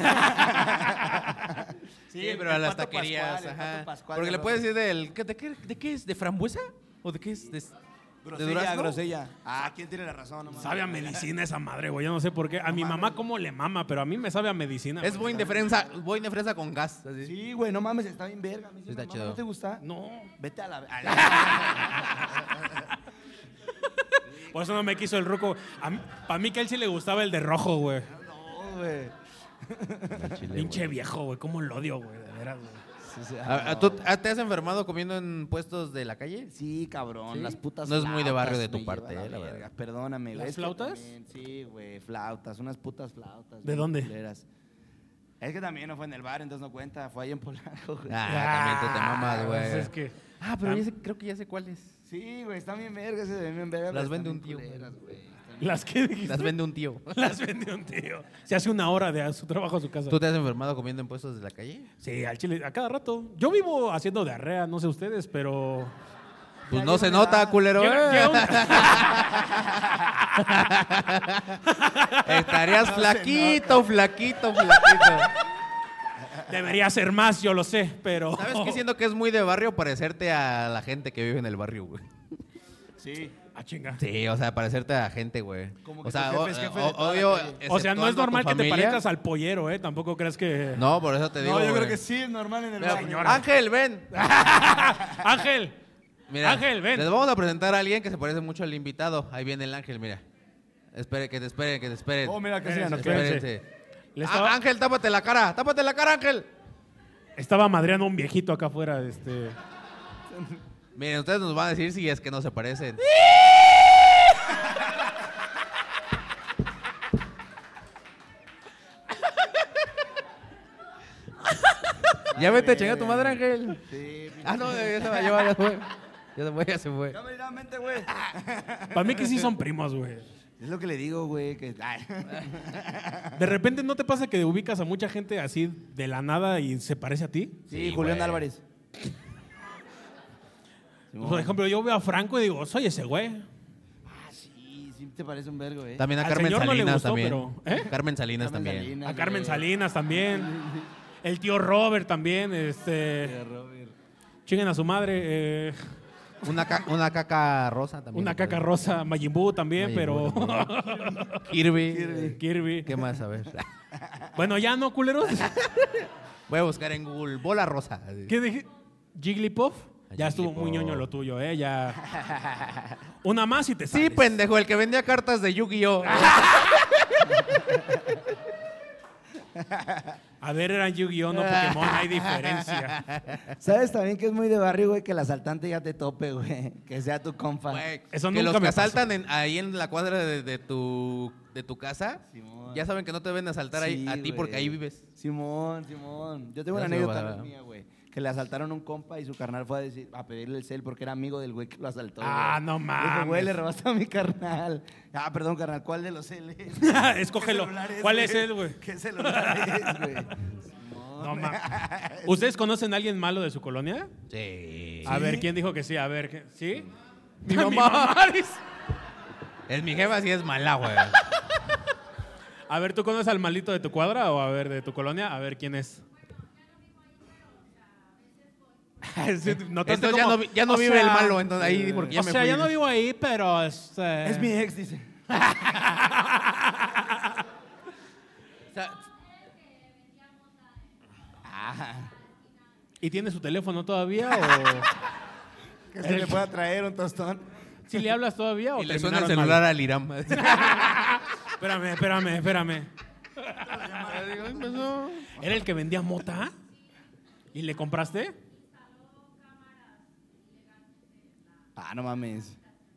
Sí, pero a el las Pato taquerías, Pascual, el ajá. Pato Pascual Porque de le rojo. puedes decir del... ¿qué- ¿De qué, de qué es? ¿De frambuesa? ¿O de qué es? ¿De, de Grosella, durazno? grosella. Ah, ¿quién tiene la razón? No mames. Sabe a medicina esa madre, güey. Yo no sé por qué. A mi mamá cómo le mama, pero a mí me sabe a medicina. Es güey. boing de fresa, boing de fresa con gas. Así. Sí, güey, no mames, está bien verga. A mí sí Está me mama, chido. ¿No te gusta? No. Vete a la... a la- Por eso no me quiso el ruco. Para mí que a él sí le gustaba el de rojo, güey. No, güey. Chile, Pinche güey. viejo, güey. ¿Cómo lo odio, güey? De veras, güey. Sí, sí, ¿A- a- no, ¿Tú güey. a- te has enfermado comiendo en puestos de la calle? Sí, cabrón, ¿Sí? las putas No es muy de barrio flautas de tu me parte, llevan eh, la verga. verdad. Perdóname, güey. ¿Las es que flautas? también, sí, güey, flautas, unas putas flautas. ¿De bien dónde? culeras. Es que también no fue en el bar, entonces no cuenta, fue ahí en Polanco, güey. Ah, también tú te mamas, pues güey. es que... Ah, pero ya sé- creo que ya sé cuáles. Sí, güey, están bien vergas, se ven bien vergas. Las pero vende están un tío, bien güey. culeras, güey. Están bien- ¿Las que dijiste? Las vende un tío. Las vendió un tío. Se hace una hora de su trabajo a su casa. ¿Tú te has enfermado comiendo en puestos de la calle? Sí, al chile, a cada rato. Yo vivo haciendo diarrea, no sé ustedes, pero... Pues Ya, no ya se no me nota, da. culero. Llega- ¿eh? llega un- Estarías flaquito, flaquito, flaquito. Debería ser más, yo lo sé, pero... ¿Sabes qué? Siento que es muy de barrio parecerte a la gente que vive en el barrio, güey. Sí. Ah, chinga. Sí, o sea, parecerte a gente, güey. Como O que sea, tu o- jefe es jefe de o- toda la obvio. calle. O sea, no es exceptuando a tu normal que te familia. parezcas al pollero, ¿eh? Tampoco crees que... No, por eso te digo. No, yo güey. creo que sí, es normal en el Mira, bar. señora. Ángel, ven. Ángel, Mira, Ángel, ven. Les vamos a presentar a alguien que se parece mucho al invitado. Ahí viene el Ángel, mira. Espere, que te esperen, que te esperen. Oh, mira, que sí, Espérense, no espérense. Espérense. Le Ah, estaba, Ángel, tápate la cara. Tápate la cara, Ángel. estaba madreando a un viejito acá afuera, este... Miren, ustedes nos van a decir si es que no se parecen. Ya vete a chingar a tu madre, Ángel. Sí, Ah, no, ya se va a llevar, ya se fue. Ya se fue, ya se fue. Ya me dirá, mente, güey. Para mí que sí son primos, güey. Es lo que le digo, güey, que... ay. De repente, ¿no te pasa que ubicas a mucha gente así de la nada y se parece a ti? Sí, Sí, Julián güey. Álvarez. Por ejemplo, yo veo a Franco y digo, soy ese güey. Ah, sí, sí, te parece un vergo, ¿eh? También a Al Carmen señor no le Salinas gustó, también. pero, ¿eh? Carmen Salinas Carmen también. Salinas, A Carmen güey. Salinas también. El tío Robert también. Este, Tío Robert. chinguen a su madre. Eh, Una, ca- una caca rosa también. una caca rosa. Majin Buu también, Majin Buu pero... Kirby. Kirby. Kirby. ¿Qué más? A ver. Bueno, ya no, culeros. Voy a buscar en Google. Bola rosa. ¿Qué dije? ¿Jigglypuff? A Ya estuvo muy Jigglypuff. ñoño lo tuyo, ¿eh? Ya... Una más y te Sí, sales. pendejo, el que vendía cartas de Yu-Gi-Oh! A ver, eran Yu-Gi-Oh, no Pokémon. Hay diferencia. ¿Sabes también que es muy de barrio, güey? Que el asaltante ya te tope, güey. Que sea tu compa. Güey, Eso que nunca los me que pasó. asaltan en- ahí en la cuadra de, de tu, de tu casa, Simón. ya saben que no te deben asaltar ahí, Sí, a ti porque güey. ahí vives. Simón, Simón. Yo tengo Ya una se me anécdota va. mía, güey. Que le asaltaron a un compa y su carnal fue a, decir, a pedirle el cel porque era amigo del güey que lo asaltó. Ah, güey. no Dijo, mames. güey, le robaste a mi carnal. Ah, perdón, carnal, ¿cuál de los celes? Escógelo. ¿Qué celular ¿Cuál es él, güey? ¿Qué celular es, güey? Simón. No mames. ¿Ustedes conocen a alguien malo de su colonia? Sí. A ver, ¿quién dijo que sí? A ver, ¿qué- ¿sí? Mi mamá. dice. Es mi jefa, sí es mala, güey. A ver, ¿tú conoces al malito de tu cuadra o a ver, de tu colonia? A ver, ¿quién es? Sí, notaste Entonces ya cómo- no, vi- ya no o vive sea, el malo, entonces ahí porque ya o me sea, fui. ya no vivo ahí, pero... Este... Es mi ex, dice. O sea, Ah, ¿Y tiene su teléfono todavía o...? que se le pueda traer un tostón. ¿Si le hablas todavía o y le suena el terminaron celular mal? al Iram. Espérame, espérame, espérame. ¿Era el que vendía mota? ¿Y le compraste? Ah, no mames.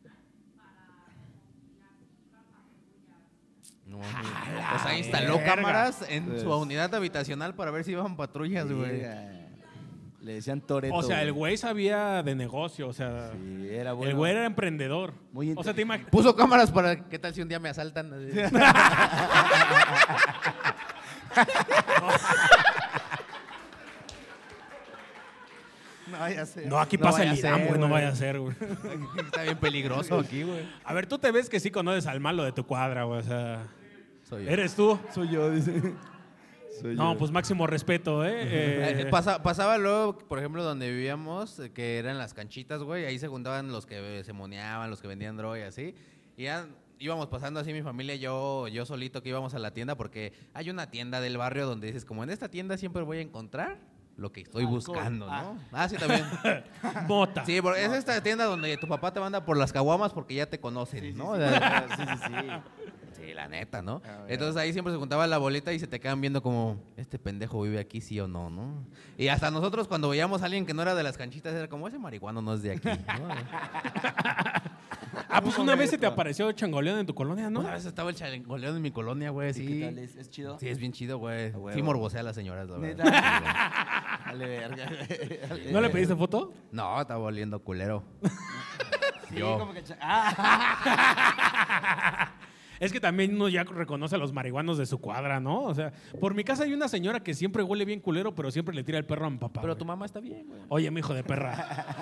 No, güey. O sea, instaló verga. cámaras en Pues- su unidad habitacional para ver si iban patrullas, güey. Verga. Le decían Toreto. O sea, el güey sabía de negocio, o sea... Sí, era bueno. El güey era emprendedor. Muy O sea, te imaginas... Puso cámaras para qué tal si un día me asaltan. No vaya a ser. No, aquí No pasa vaya el a ser, Irán, güey, no güey. vaya a ser, güey. Está bien peligroso aquí, güey. A ver, tú te ves que sí conoces al malo de tu cuadra, güey, o sea... Soy yo. ¿Eres tú? Soy yo, dice. Soy No, yo. pues máximo respeto, ¿eh? Eh, Eh, pasa- pasaba luego, por ejemplo, donde vivíamos, eh, que eran las canchitas, güey. Ahí se juntaban los que se moneaban, los que vendían droga y así. Y ya íbamos pasando así mi familia, yo, yo solito que íbamos a la tienda, porque hay una tienda del barrio donde dices, como en esta tienda siempre voy a encontrar lo que estoy Alcohol. buscando, ¿no? Ah. Ah, sí, también. Mota. Sí, porque es esta tienda donde tu papá te manda por las caguamas porque ya te conocen, Sí, sí, ¿no? sí. O sea, Sí, sí, sí. Sí, la neta, ¿no? Ah, bueno. Entonces ahí siempre se juntaba la boleta y se te quedan viendo como, este pendejo vive aquí, sí o no, ¿no? Y hasta nosotros cuando veíamos a alguien que no era de las canchitas, era como, ese marihuano no es de aquí, ¿no? Ah, pues Un una vez se te momento. apareció changoleón en tu colonia, ¿no? Una vez estaba el chalengoleón en mi colonia, güey, ¿Y sí. qué tal? ¿Es, es chido? Sí, es bien chido, güey. A huevo. Sí morbosea a las señoras, la verdad. ¿Neta? Dale verga, güey. Dale ¿No le verga. pediste foto? No, estaba oliendo culero. Sí, Yo. como que... cha- Ah. Es que también uno ya reconoce a los marihuanos de su cuadra, ¿no? O sea, por mi casa hay una señora que siempre huele bien culero, pero siempre le tira el perro a mi papá. Pero güey. tu mamá está bien, güey. Oye, mi hijo de perra.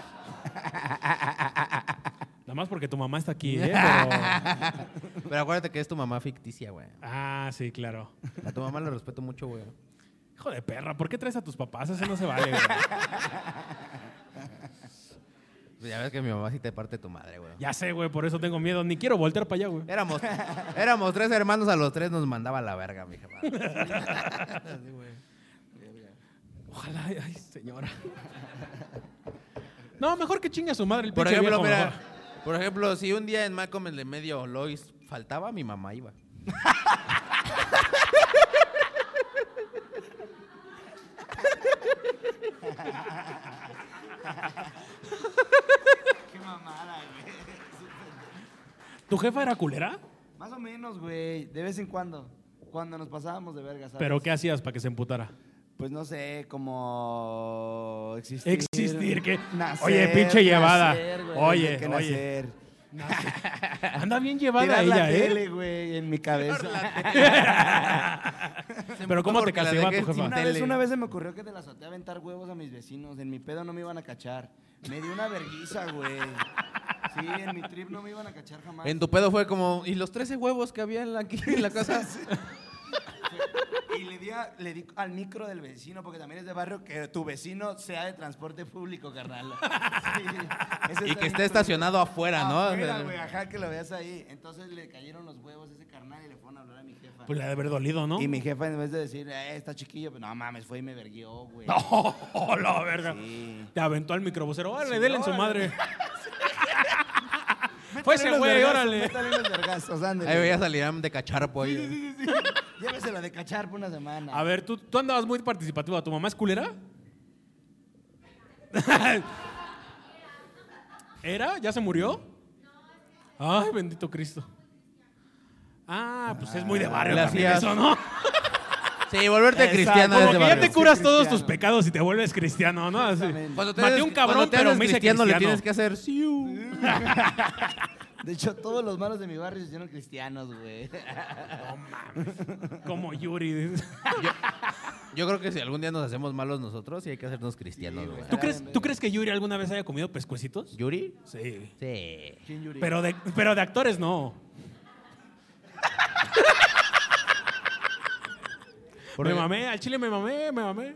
Nada más porque tu mamá está aquí, ¿eh? Pero... Pero acuérdate que es tu mamá ficticia, güey. Ah, sí, claro. A tu mamá le respeto mucho, güey. Hijo de perra, ¿por qué traes a tus papás? Eso no se vale, güey. Ya ves que mi mamá sí te parte tu madre, güey. Ya sé, güey, por eso tengo miedo. Ni quiero voltear para allá, güey. Éramos, éramos tres hermanos, a los tres nos mandaba a la verga, mi jefa. Sí, güey. Ojalá, ay, señora. No, mejor que chingue a su madre el Por pinche ejemplo, viejo, mira, mejor. por ejemplo, si un día en Malcolm en el medio Lois faltaba, mi mamá iba. Qué mamada, güey. ¿Tu jefa era culera? Más o menos, güey. De vez en cuando. Cuando nos pasábamos de verga, ¿sabes? ¿Pero qué hacías para que se emputara? Pues no sé, como existir. Existir, ¿qué? Nacer, Oye, pinche llevada. nacer, güey, Oye, desde que oye. nacer. Anda bien llevada Tirar ella, la ¿eh? tele, güey, en mi cabeza. Pero ¿cómo te Porque la castigaba dejé tu jefa? sin Una vez, tele. una vez se me ocurrió que de la azotea aventar huevos a mis vecinos. En mi pedo no me iban a cachar. Me dio una verguiza, güey. Sí, en mi trip no me iban a cachar jamás. En tu pedo fue como, ¿y los trece huevos que había en la, aquí en la casa? Y le di, a- le di al micro del vecino, porque también es de barrio, que tu vecino sea de transporte público, carnal. Sí, ese Y está que esté bien estacionado afuera, ¿no? Afuera, güey, ajá, que lo veas ahí. Entonces le cayeron los huevos a ese carnal y le fueron a hablar a mi jefa. Pues le ha de haber dolido, ¿no? Y mi jefa, en vez de decir, eh, está chiquillo, pues no mames, fue y me verguió, güey. ¡Oh, la verga! Sí. Te aventó al microbusero. ¡Órale, Sí, denle en su órale. madre! Fue ese güey, órale. Métale unos vergazos, ándale. Ahí veías al Irán de cacharpo ahí. Sí, sí, sí. Llévesela de cachar por una semana. A ver, ¿tú, tú andabas muy participativo. ¿Tu mamá es culera? ¿Era? ¿Ya se murió? Ay, bendito Cristo. Ah, pues es muy de barrio Le también hacías- eso, ¿no? Sí, volverte Exacto. cristiano Como es de que ya barrio. te curas Sí, todos cristiano. tus pecados y te vuelves cristiano, ¿no? Así. Exactamente. Cuando te Maté haces- un cabrón, cuando te pero haces me hice cristiano, le cristiano. tienes que hacer siu. De hecho, todos los malos de mi barrio se hicieron cristianos, güey. No mames. Como Yuri. Yo creo que si algún día nos hacemos malos nosotros, sí hay que hacernos cristianos, güey. ¿Tú crees, ¿Tú crees que Yuri alguna vez haya comido pescuecitos? ¿Yuri? Sí. Sí. ¿Quién Yuri? Pero de, pero de actores no. Me mamé, al chile me mamé, me mamé.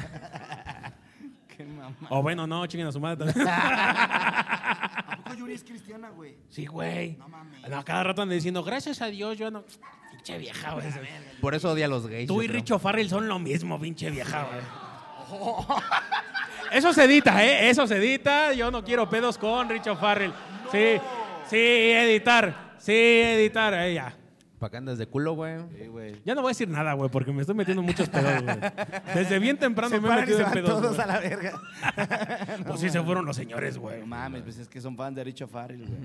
Qué mamá. O bueno, no, chinguen a su madre también. ¿A poco Yuri es cristiana, güey? Sí, güey. No mames. No, cada rato andan diciendo, gracias a Dios, yo no. Pinche vieja, güey. Por eso odia a los gays. Tú yo y creo. Richo Farrell son lo mismo, pinche vieja, güey. Eso se edita, ¿eh? Eso se edita. Yo no quiero pedos con Richo Farrell. Sí, sí, editar. Sí, editar. Eh, ya. ¿Para qué andas de culo, güey? Sí, güey. Ya no voy a decir nada, güey, porque me estoy metiendo en muchos pedos, güey. Desde bien temprano Se me he paran y metido se en van pedos. todos güey. a la verga. Pues sí se fueron los señores, güey. No mames, pues es que son fans de Richo Farrell, güey.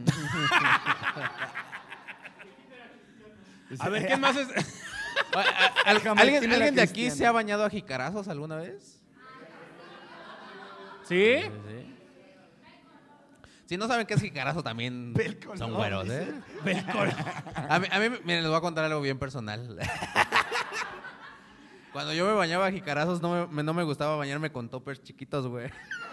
A ver, ¿quién más es? ¿Al- Jamaiquino ¿Alguien, era ¿alguien de aquí cristiano. se ha bañado a jicarazos alguna vez? ¿Sí? Sí. Si no saben qué es jicarazo, también Ve el color, son güeros, ¿eh? Belcor. A mí, a mí, miren, les voy a contar algo bien personal. Cuando yo me bañaba a jicarazos, no me, no me gustaba bañarme con toppers chiquitos, güey.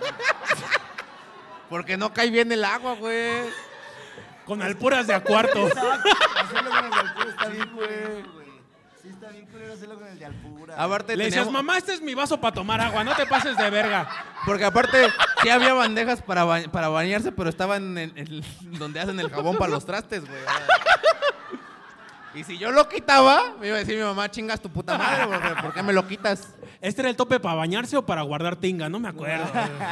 Porque no cae bien el agua, güey. Con alpuras de a cuarto. Hacerlo con el de Alpura está bien culero, güey. Sí, está bien culero hacerlo con el de Alpura. Aparte, Le decías, teníamos- mamá, este es mi vaso para tomar agua, no te pases de verga. Porque aparte, sí había bandejas para, ba- para bañarse, pero estaban en, en- donde hacen el jabón para los trastes, güey. Y si yo lo quitaba, me iba a decir mi mamá, chingas tu puta madre, güey, ¿por qué me lo quitas? ¿Este era el tope para bañarse o para guardar tinga? No me acuerdo.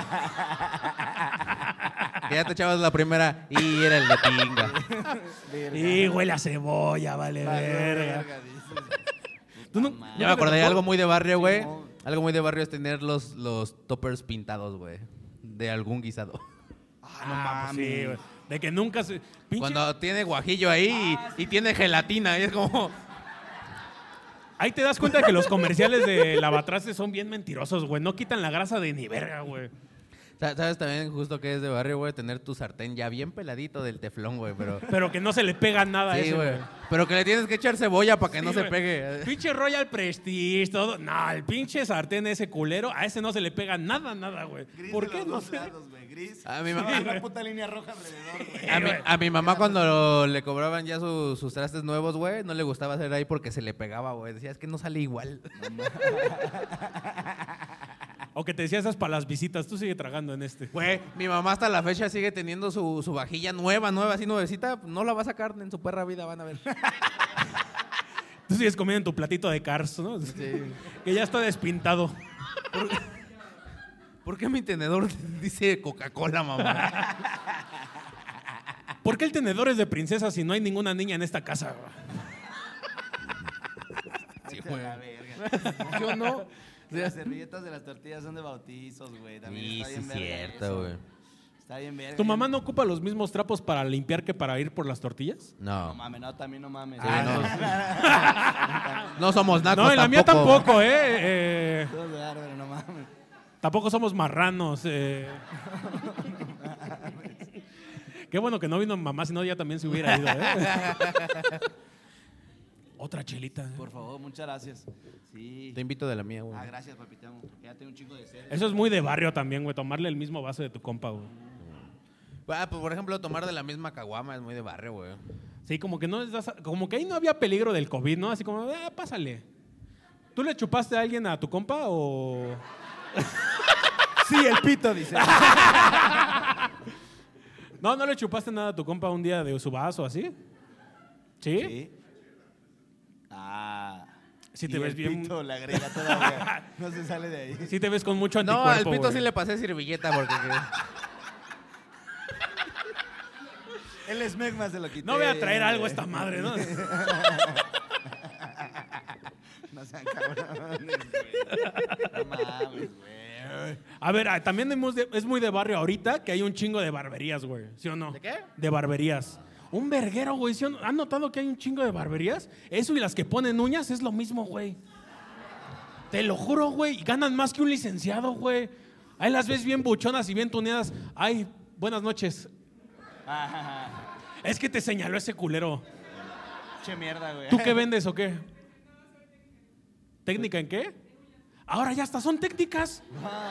Que ya te echabas la primera y era el de tinga. Verga. Y huele a cebolla, vale, Vale, verga. verga, dices. ¿Tú no- Ya me acordé de algo muy de barrio, güey. Simón. Algo muy de barrio es tener los, los toppers pintados, güey. De algún guisado. Ah, pues sí, güey. De que nunca se... Pinche... Cuando tiene guajillo ahí y, y tiene gelatina. Y es como... Ahí te das cuenta que los comerciales de Lavatrastes son bien mentirosos, güey. No quitan la grasa de ni verga, güey. Sa- ¿Sabes también justo que es de barrio, güey? Tener tu sartén ya bien peladito del teflón, güey, pero... Pero que no se le pega nada a Sí, ese, güey. güey. Pero que le tienes que echar cebolla para que Sí, no se güey. pegue. Pinche Royal Prestige, todo. No, el pinche sartén ese culero, a ese no se le pega nada, nada, güey. Gris ¿Por de qué? los No dos sé. lados, güey. Gris. A mi Sí, mamá- una puta línea roja alrededor, güey. A mi, a mi mamá cuando le cobraban ya su- sus trastes nuevos, güey, no le gustaba hacer ahí porque se le pegaba, güey. Decía, es que no sale igual. O que te decía esas para las visitas, tú sigue tragando en este. Güey, mi mamá hasta la fecha sigue teniendo su, su vajilla nueva, nueva, así nuevecita. No la va a sacar en su perra vida, van a ver. Tú sigues comiendo en tu platito de Cars, ¿no? Que ya está despintado. ¿Por qué mi tenedor dice Coca-Cola, mamá? ¿Por qué el tenedor es de princesa si no hay ninguna niña en esta casa? Sí, Vete a güey. la verga. Yo no. Las servilletas de las tortillas son de bautizos, güey. También Sí, está sí, bien verga cierto, eso. güey. Está bien verga. ¿Tu mamá no ocupa los mismos trapos para limpiar que para ir por las tortillas? No No. mames, no, también no mames. Sí, Ah, no. No somos nacos No, en la mía tampoco, ¿eh? eh no. Todo de árbol, no mames. tampoco somos marranos. Eh. Qué bueno que no vino mamá, si no ya también se hubiera ido, ¿eh? Otra chelita. ¿eh? Por favor, muchas gracias. Sí. Te invito de la mía, güey. Ah, gracias, papi, te amo. Ya tengo un chico de sed. Eso es muy de barrio también, güey, tomarle el mismo vaso de tu compa, güey. Ah, pues, por ejemplo, tomar de la misma caguama es muy de barrio, güey. Sí, como que no les das, como que ahí no había peligro del COVID, ¿no? Así como, ah, pásale. ¿Tú le chupaste a alguien a tu compa o...? Sí, el pito, dice. No, ¿no le chupaste nada a tu compa un día de su vaso así? ¿Sí? Sí. Ah. Sí te y ves el bien... pito le agrega todavía. No se sale de ahí. Sí te ves con mucho No, anticuerpo, al pito güey. sí le pasé servilleta porque... El esmegma se lo quité. No voy a traer algo a esta madre, ¿no? No sean cabrones, güey. No mames, güey. A ver, ah, también hemos de- es muy de barrio ahorita que hay un chingo de barberías, güey. ¿Sí o no? ¿De qué? De barberías. Un verguero, güey. ¿Sí o no? ¿Han notado que hay un chingo de barberías? Eso y las que ponen uñas es lo mismo, güey. Te lo juro, güey. Ganan más que un licenciado, güey. Ahí las ves bien buchonas y bien tuneadas. Ay, buenas noches. Es que te señaló ese culero. Che mierda, güey. ¿Tú qué vendes o qué? ¿Técnica en qué? Ahora ya hasta son técnicas.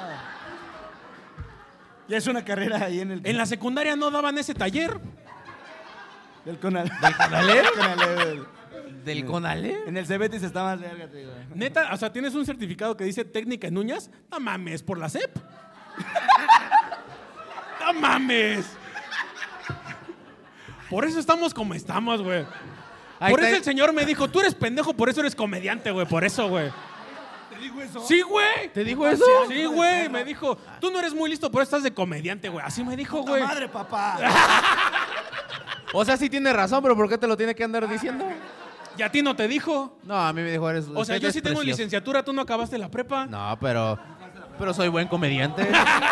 Ya es una carrera ahí en el... En la secundaria no daban ese taller. Del Conal. ¿Del Conalep? Del Conalep. ¿Del Conalep? En el Cebetis está más verga, te digo. Neta, o sea, ¿tienes un certificado que dice técnica en uñas? No mames, por la C E P. No mames. Por eso estamos como estamos, güey. Ahí Por está- eso el señor me dijo, tú eres pendejo, por eso eres comediante, güey. Por eso, güey. ¿Te digo eso? Sí, güey. ¿Te dijo eso? Sí, güey. Me dijo, tú no eres muy listo, por eso estás de comediante, güey. Así me dijo, ¡Puta güey. madre, papá! O sea, sí tiene razón, pero ¿por qué te lo tiene que andar diciendo? ¿Y a ti no te dijo? No, a mí me dijo, eres... O sea, usted yo es sí tengo precioso. licenciatura, tú no acabaste la prepa. No, pero... Pero soy buen comediante.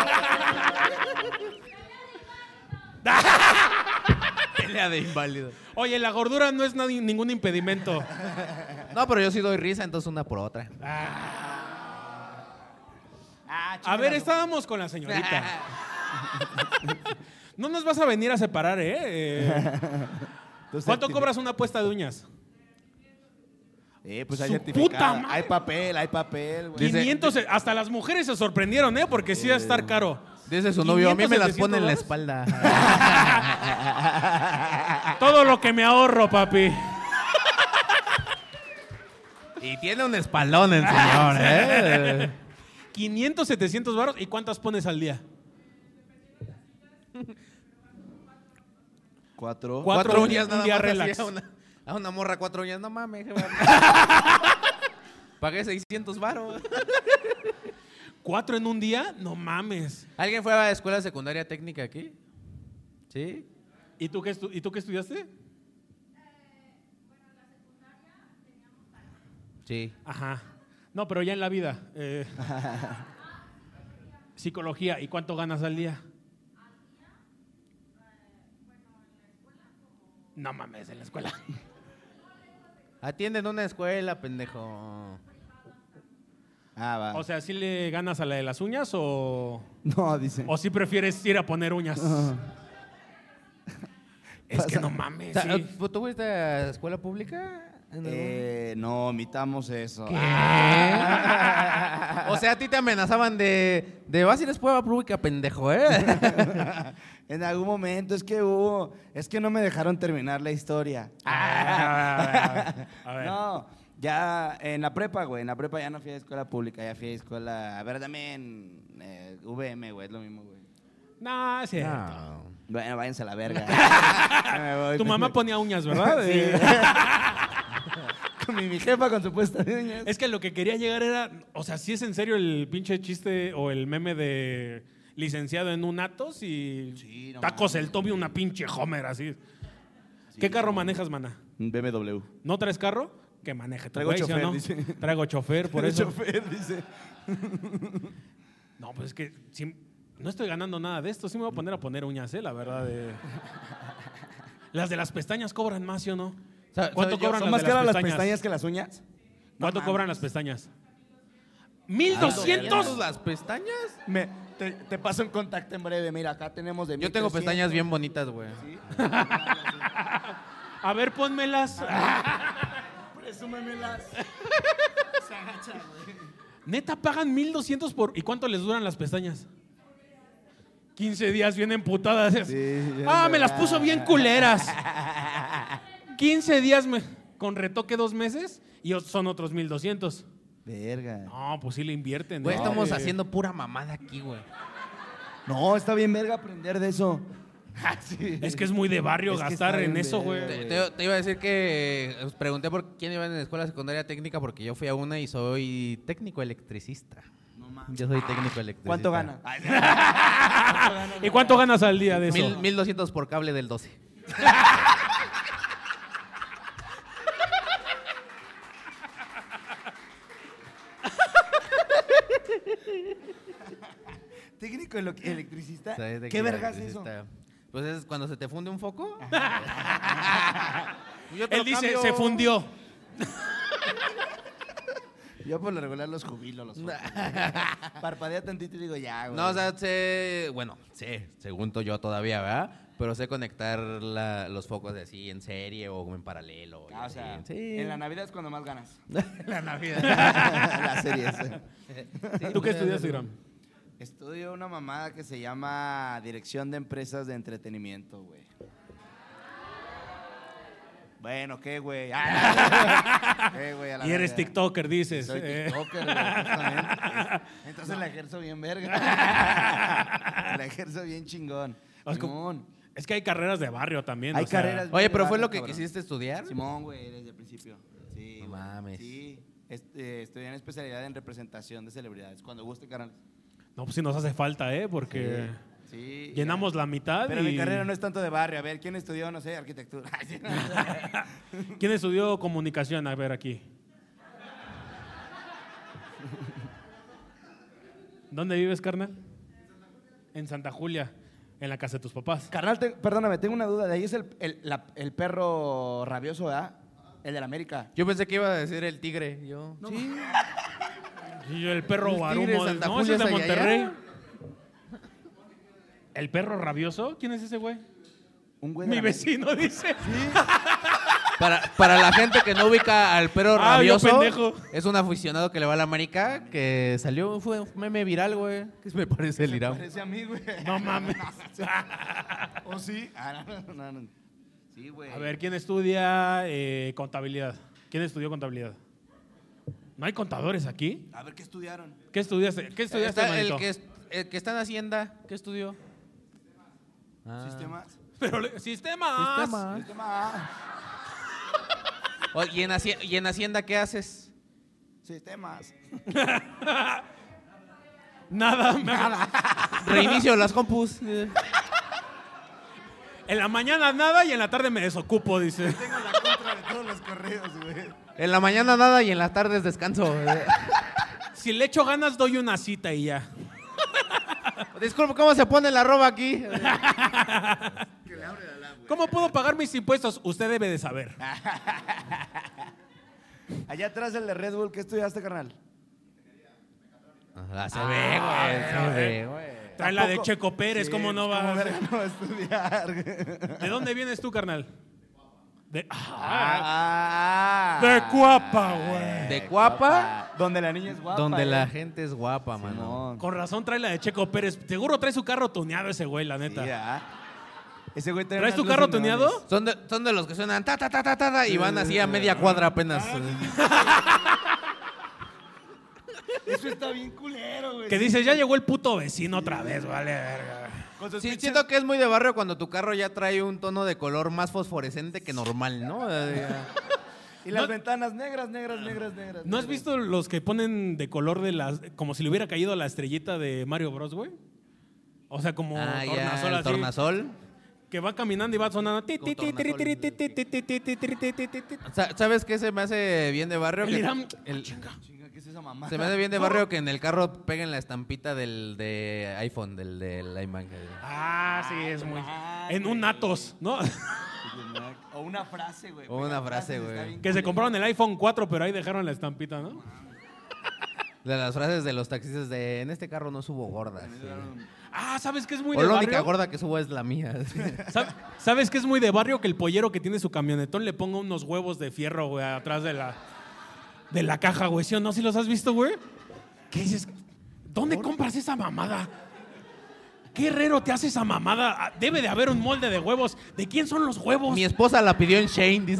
Pelea de inválido. Oye, la gordura no es nadie- ningún impedimento. No, pero yo sí doy risa, entonces una por otra. Ah, A ver, estábamos con la señorita. No nos vas a venir a separar, ¿eh? Eh, ¿Cuánto cobras una puesta de uñas? Eh, pues hay Su certificado. puta madre. Hay papel, hay papel, güey. Dice- quinientos, hasta las mujeres se sorprendieron, ¿eh? Porque sí va a estar caro. Dice su novio, a mí me las quinientos, pone en la setecientos espalda. Todo lo que me ahorro, papi. Y tiene un espaldón el señor, ¿eh? quinientos, setecientos varos. ¿Y cuántas pones al día? Cuatro. Cuatro Cuatro un- uñas un nada día más así relax. A una, a una morra cuatro uñas, no mames. jefa. Pagué seiscientos varos. ¿Cuatro en un día? No mames. ¿Alguien fue a la escuela secundaria técnica aquí? ¿Sí? ¿Y tú qué, estu- ¿y tú qué estudiaste? Sí. Ajá. No, pero ya en la vida. eh, psicología. ¿Y cuánto ganas al día? No mames, en la escuela. Atienden una escuela, pendejo. Ah, va. O sea, ¿sí le ganas a la de las uñas o, no, dice. o sí prefieres ir a poner uñas? Es que no mames. O sea, sí. ¿Tú fuiste a escuela pública? ¿En algún- Eh, no, omitamos eso. ¿Qué? O sea, a ti te amenazaban de, de vas a ir a escuela pública, pendejo, ¿eh? En algún momento es que hubo, es que no me dejaron terminar la historia. Ah, a ver. No, ya en la prepa, güey, en la prepa ya no fui a escuela pública, ya fui a escuela, a ver, también eh, V M, güey, es lo mismo, güey. No, es cierto. No. Bueno, váyanse a la verga. Ya me voy. Tu mamá ponía uñas, ¿verdad? Sí. Eh, Con mi, mi jefa con su puesta de uñas. Es que lo que quería llegar era, o sea, si es en serio el pinche chiste o el meme de licenciado en un Atos y Sí, no tacos mames. el Toby, una pinche Homer así. ¿Qué carro manejas, mana? Un B M W. ¿No traes carro? Que maneje tu Traigo güey, ¿sí o chofer, no? dice. Traigo chofer, por El eso. chofer, dice. No, pues es que si- no estoy ganando nada de esto. Sí me voy a poner a poner uñas, ¿eh? La verdad. De... Las de las pestañas cobran más, ¿sí o no? Sa- ¿Cuánto ¿sabe yo? cobran ¿Son las más de las caras las pestañas? pestañas que las uñas? ¿Cuánto No cobran mames. las pestañas? ¿Mil doscientos? ¿Las pestañas? Me, te, te paso en contacto en breve. Mira, acá tenemos de Yo tengo mil trescientos. pestañas bien bonitas, güey. A ver, pónmelas. Presúmemelas. Se agacha, güey. Neta, pagan mil doscientos por... ¿Y cuánto les duran las pestañas? quince días bien emputadas. Sí, bien ah, me las verga. puso bien culeras. quince días me, con retoque dos meses y son otros mil doscientos. Verga. No, pues sí le invierten. Güey, ¿no? estamos Eh, haciendo pura mamada aquí, güey. No, está bien verga aprender de eso. Sí. Es que es muy de barrio Es que gastar está en bien eso, güey. verga, Te, te- te iba a decir que eh, pregunté por quién iba en la escuela secundaria técnica porque yo fui a una y soy técnico electricista. No mames. Yo soy técnico electricista. ¿Cuánto gana? ¿Y cuánto ganas al día de eso? Mil, mil doscientos por cable del doce. Técnico elo- electricista. ¿Sabes de ¿Qué qué vergas es eso? electricista? Pues es cuando se te funde un foco. Yo te Él lo dice, cambio. se fundió. Yo por lo regular los jubilo, los focos. Parpadea tantito y digo, ya, güey. No, o sea, sé, bueno, sé, según to- yo todavía, ¿verdad? Pero sé conectar la- los focos de así en serie o en paralelo. y Ah, o así. sea, sí. en la Navidad es cuando más ganas. La Navidad. La serie esa. ¿Tú qué estudias, Irán? Estudio una mamada que se llama Dirección de Empresas de Entretenimiento, güey. Bueno, ¿qué, güey? Ah, ¿qué, güey? A la Y eres verga. TikToker, dices. Soy eh. TikToker, güey, justamente. Entonces la ejerzo bien verga. La ejerzo bien chingón. O sea, Simón. Es que hay carreras de barrio también. Hay o sea, carreras- Oye, pero fue Barrio, lo que cabrón. quisiste estudiar. Simón, güey, desde el principio. Sí, No güey. mames. Sí. Este, estudié en especialidad en representación de celebridades. Cuando guste, carnal. No, pues sí nos hace falta, ¿eh? Porque Sí. llenamos la mitad. Pero y... mi carrera no es tanto de barrio. A ver, ¿quién estudió, no sé, arquitectura? ¿Quién estudió comunicación? A ver, aquí. ¿Dónde vives, carnal? En Santa Julia, en la casa de tus papás. Carnal, te- perdóname, tengo una duda. De ahí es el, el, la- el perro rabioso, ¿verdad? El de la América. Yo pensé que iba a decir el tigre. Yo, sí. Y yo, el perro Los Tigres, guarumo. de- Santa No, ese es de Julia, allá. Monterrey. ¿El perro rabioso? ¿Quién es ese güey? Un güey de Mi la vecino dice. Para, para la gente que no ubica al perro Ah, yo rabioso, pendejo. es un aficionado que le va a la América que salió, fue un meme viral, güey. Que me parece el Irán. Parece a mí, güey. No mames. ¿O sí? Ah, no, no, no. Sí, güey. A ver, ¿quién estudia eh, contabilidad? ¿Quién estudió contabilidad? ¿No hay contadores aquí? A ver, ¿qué estudiaron? ¿Qué estudiaste? ¿Qué estudiaste, Está el manito? que, es- el que está en Hacienda, ¿qué estudió? Ah. Sistemas. Pero, le- sistemas. Sistemas. Sistema A. O- ¿y, en Haci- ¿Y en Hacienda qué haces? Sistemas. Nada, nada. Reinicio las compus. En la mañana nada y en la tarde me desocupo, dice. Tengo la contra de todos los correos, güey. En la mañana nada y en las tardes descanso. Si le echo ganas, doy una cita y ya. Disculpe, ¿cómo se pone la arroba aquí? ¿Cómo puedo pagar mis impuestos? Usted debe de saber. Allá atrás el de Red Bull, ¿qué estudiaste, carnal? Ah, se ve, güey. Se ve, güey. Trae la de Tampoco- Checo Pérez, Sí, ¿cómo no pues, va? ¿cómo a verga no va a estudiar? ¿De dónde vienes tú, carnal? De, ah, Ah, de Cuapa, güey. De Cuapa, Donde la niña es guapa. donde eh. la gente es guapa, mano. Simón. Con razón trae la de Checo Pérez. Seguro trae su carro tuneado ese güey, la neta. Sí, ah. Ese güey trae ¿Traes unas tu carro luces tuneado? neones. Son de, son de los que suenan ta ta ta ta ta, ta y van así a media cuadra apenas. Eso está bien culero, güey. Que dices, ya llegó el puto vecino otra vez, vale, verga. Con sus Sí, pinches- siento que es muy de barrio cuando tu carro ya trae un tono de color más fosforescente que normal, ¿no? Eh, Y las ¿No- ventanas negras, negras, negras, negras. ¿No has negras. visto los que ponen de color de las. Como si le hubiera caído la estrellita de Mario Bros, güey? O sea, como Ah, ya, tornasol el así. tornasol. Que va caminando y va sonando. ti, Con ti, ti, tornasol. ti, ti, ti, ti, ti, ti, ti, ti, ti, ti, ti, ti. Sa- ¿Sabes qué se me hace bien de barrio? El Que Irán- el- Chinga, ¿qué es esa mamá? se me hace bien de barrio que en el carro peguen la estampita del de iPhone, del, del iMac. Ah, sí, es muy. Ah, En un güey. Atos, ¿no? O una frase, güey. O una Pegar frase, frases güey. está bien Que se culero. compraron el iPhone cuatro, pero ahí dejaron la estampita, ¿no? De las frases de los taxistas de en este carro no subo gordas. Ah, ¿sabes qué es muy O de la única barrio? gorda que subo es la mía. ¿Sab- ¿Sabes qué es muy de barrio? Que el pollero que tiene su camionetón le ponga unos huevos de fierro, güey, atrás de la, de la caja, güey. ¿Sí o no? ¿Sí los has visto, güey? ¿Qué dices? ¿Dónde compras esa mamada? ¿Qué herrero te hace esa mamada? Debe de haber un molde de huevos. ¿De quién son los huevos? Mi esposa la pidió en Shane, dice.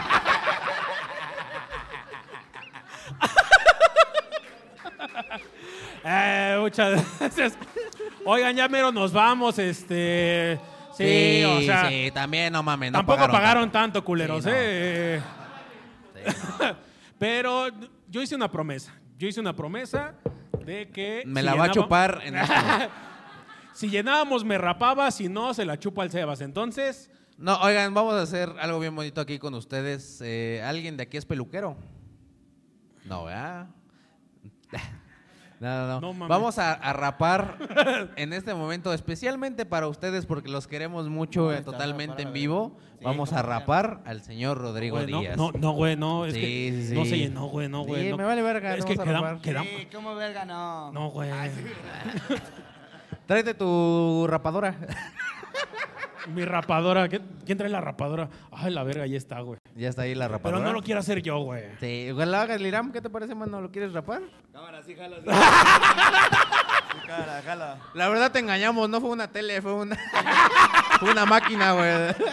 eh, muchas gracias. Oigan, ya mero nos vamos, este... Sí, Sí, o sea... sí, también, no mames. No tampoco pagaron, pagaron tanto, culeros, Sí, no. ¿eh? Sí, no. Pero yo hice una promesa. Yo hice una promesa de que... Me si la va a llenaba- chupar en esto. Si llenábamos, me rapaba. Si no, se la chupa al Sebas. Entonces... No, oigan, vamos a hacer algo bien bonito aquí con ustedes. Eh, ¿Alguien de aquí es peluquero? No, ¿verdad? No, no, no. No mames. Vamos a, a rapar en este momento, especialmente para ustedes, porque los queremos mucho, No, eh, está totalmente para en ver. vivo. Sí, Vamos ¿cómo a se rapar al señor Rodrigo Güey, no, Díaz. no, no, güey, no. Es Sí, que sí, no sí. se llenó, güey, no, güey. Sí, no. me vale verga, Es no que vamos a quedam- rapar. quedam- Sí, ¿cómo verga no? No, güey. Tráete tu rapadora. Mi rapadora. ¿qué- ¿Quién trae la rapadora? Ay, la verga, ahí está, güey. Ya está ahí la rapadora. Pero no lo quiero hacer yo, güey. Sí, igual la hagas, Liram. ¿Qué te parece, mano? ¿Lo quieres rapar? Cámara, sí, jala. Sí, Sí, cara, jala. La verdad te engañamos, no fue una tele, fue una, fue una máquina, güey.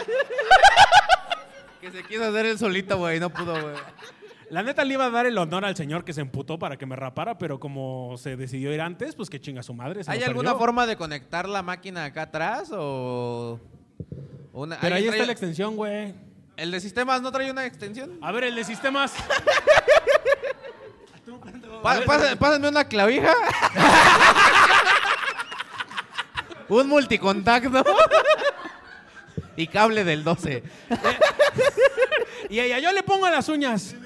Que se quiso hacer él solito, güey, no pudo, güey. La neta le iba a dar el honor al señor que se emputó para que me rapara, pero como se decidió ir antes, pues que chinga su madre. se ¿Hay lo alguna perdió. forma de conectar la máquina acá atrás o...? o una- Pero ahí ¿alguien está trae- la extensión, güey. ¿El de sistemas no trae una extensión? A ver, el de sistemas. Pa- pasa- Pásenme una clavija. Un multicontacto. Y cable del doce. Y ella, yo le pongo las uñas.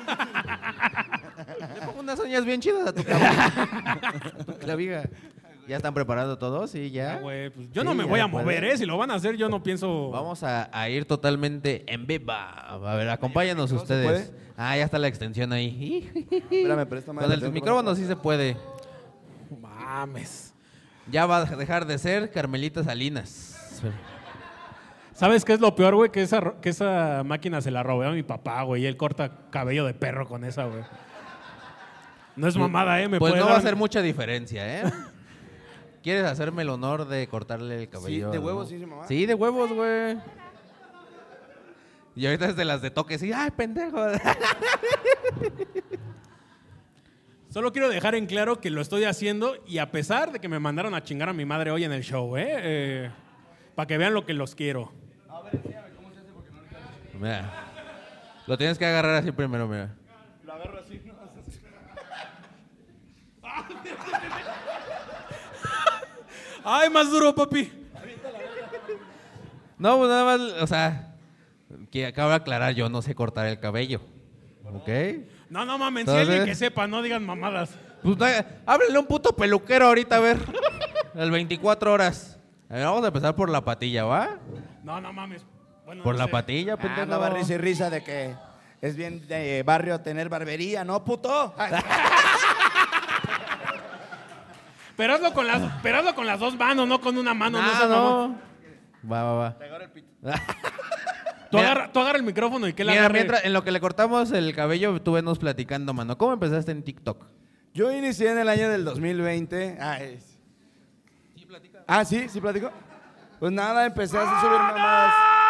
Le pongo unas uñas bien chidas a tu clavija. A tu clavija. ¿Ya están preparados todos? Sí, ya. Ah, güey, pues yo Sí, no me ya voy a puede. mover, ¿eh? Si lo van a hacer, yo no pienso... Vamos a, a ir totalmente en viva. A ver, acompáñanos ¿Cómo se ustedes. puede? Ah, ya está la extensión ahí. Espérame, préstame. Con el micrófono sí se puede. Mames. Ya va a dejar de ser Carmelita Salinas. ¿Sabes qué es lo peor, güey? Que esa, ro- que esa máquina se la robé a mi papá, güey. Y él corta cabello de perro con esa, güey. No es mamada, ¿eh? Me Pues puede no va dar a hacer un- mucha diferencia, ¿eh? ¿Quieres hacerme el honor de cortarle el cabello? de no? huevos, sí, sí, mamá. Sí, de huevos, güey. Y ahorita es de las de toque, sí. ¡Ay, pendejo! Solo quiero dejar en claro que lo estoy haciendo y a pesar de que me mandaron a chingar a mi madre hoy en el show, ¿eh? eh para que vean lo que los quiero. Mira. Lo tienes que agarrar así primero, mira. Lo agarro así, ¿no? ¡Ay, más duro, papi! No, pues nada más, o sea, que acabo de aclarar, yo no sé cortar el cabello. ¿Ok? No, no mames, si hay alguien Entonces- que sepa, no digan mamadas. Pues no, háblele a un puto peluquero ahorita, a ver. El veinticuatro horas. A ver, vamos a empezar por la patilla, ¿va? No, no mames. Bueno, Por no la sé. patilla, pendejo. Ah, andaba risa y risa de que es bien de barrio tener barbería, ¿no, puto? Ay, Pero hazlo con las, pero hazlo con las dos manos, no con una mano. No, Ah, seas mamón. no. Va, va, va. Tú, Mira- agarra, tú agarra el micrófono y que la Mira, agarre. mientras, en lo que le cortamos el cabello, tú venos platicando, mano. ¿Cómo empezaste en TikTok? Yo inicié en el año del dos mil veinte. Ah, es- Ah, sí, sí platico. Pues nada, empecé a subir mamás.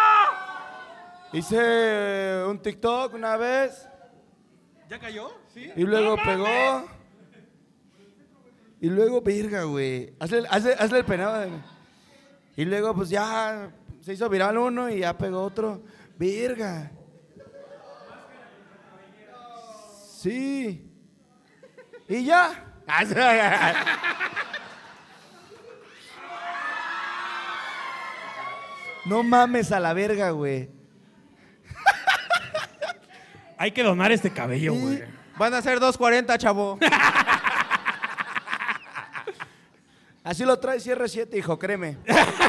Hice un TikTok una vez ¿Ya cayó? ¿Sí? y luego pegó. Y luego, verga, güey. Hazle, hazle, hazle el penado. de- Y luego, pues ya se hizo viral uno y ya pegó otro. Verga. Sí. Y ya. No mames a la verga, güey. Hay que donar este cabello, güey. Van a ser dos cuarenta, chavo. Así lo trae C R siete, hijo, créeme.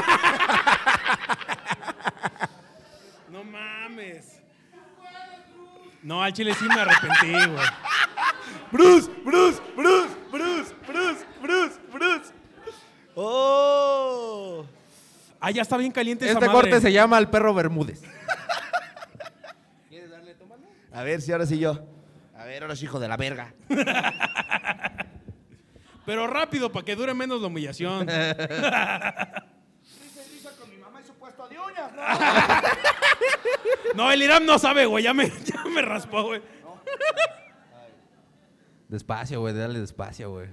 No mames. No, al chile sí me arrepentí, güey. Bruce, Bruce, Bruce, Bruce, Bruce, Bruce, Bruce. Oh. Ah, ya está bien caliente esa Este madre. corte se llama El Perro Bermúdez. A ver si ahora sí yo. A ver, ahora sí, hijo de la verga. Pero rápido, para que dure menos la humillación. Risa y risa con mi mamá y su puesto de uñas, ¿no? No, el Irán no sabe, güey. Ya me, ya me raspó, güey. Despacio, güey, dale despacio, güey.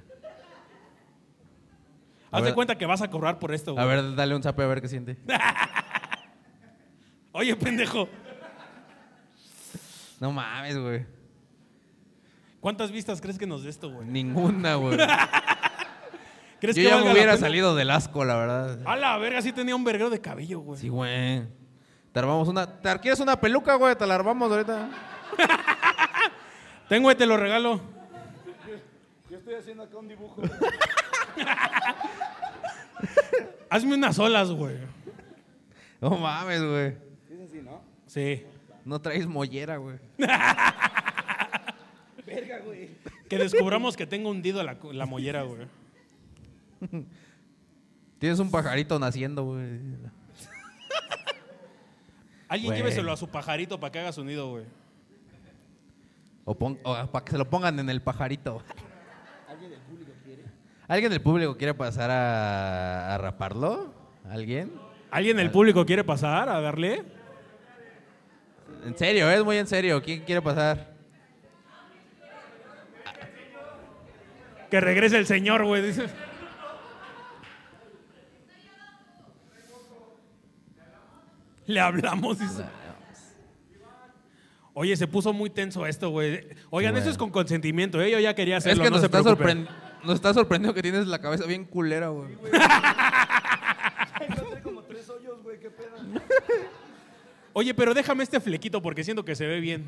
Haz ver. de cuenta que vas a cobrar por esto, güey. A ver, dale un zape a ver qué siente. Oye, pendejo. No mames, güey. ¿Cuántas vistas crees que nos dé esto, güey? Ninguna, güey. ¿Crees Yo que ya valga me hubiera la pena? salido del asco, la verdad. A la verga, sí tenía un verguero de cabello, güey. Sí, güey. Te armamos una... ¿Te quieres una peluca, güey? Te la armamos ahorita. Tengo, güey, te lo regalo. Yo estoy haciendo acá un dibujo. Hazme unas olas, güey. No mames, güey. Es así, ¿no? Sí. No traes mollera, güey. Verga, güey. Que descubramos que tengo hundido la, la mollera, güey. Tienes un pajarito naciendo, güey. Alguien Güey. lléveselo a su pajarito para que haga su nido, güey. O, pon- o para que se lo pongan en el pajarito. ¿Alguien del público quiere? ¿Alguien del público quiere pasar a, a raparlo? ¿Alguien? ¿Alguien del público quiere pasar a darle? En serio, es muy en serio. ¿Quién quiere pasar? Que regrese el señor, güey. Dice. Le hablamos, dice. Oye, se puso muy tenso esto, güey. Oigan, Sí, esto güey. es con consentimiento, ¿eh? Yo ya quería Es hacerlo, que no nos, se está preocupen. sorpre- nos está sorprendiendo que tienes la cabeza bien culera, güey. Encontré como tres hoyos, güey, qué pedo. Oye, pero déjame este flequito porque siento que se ve bien.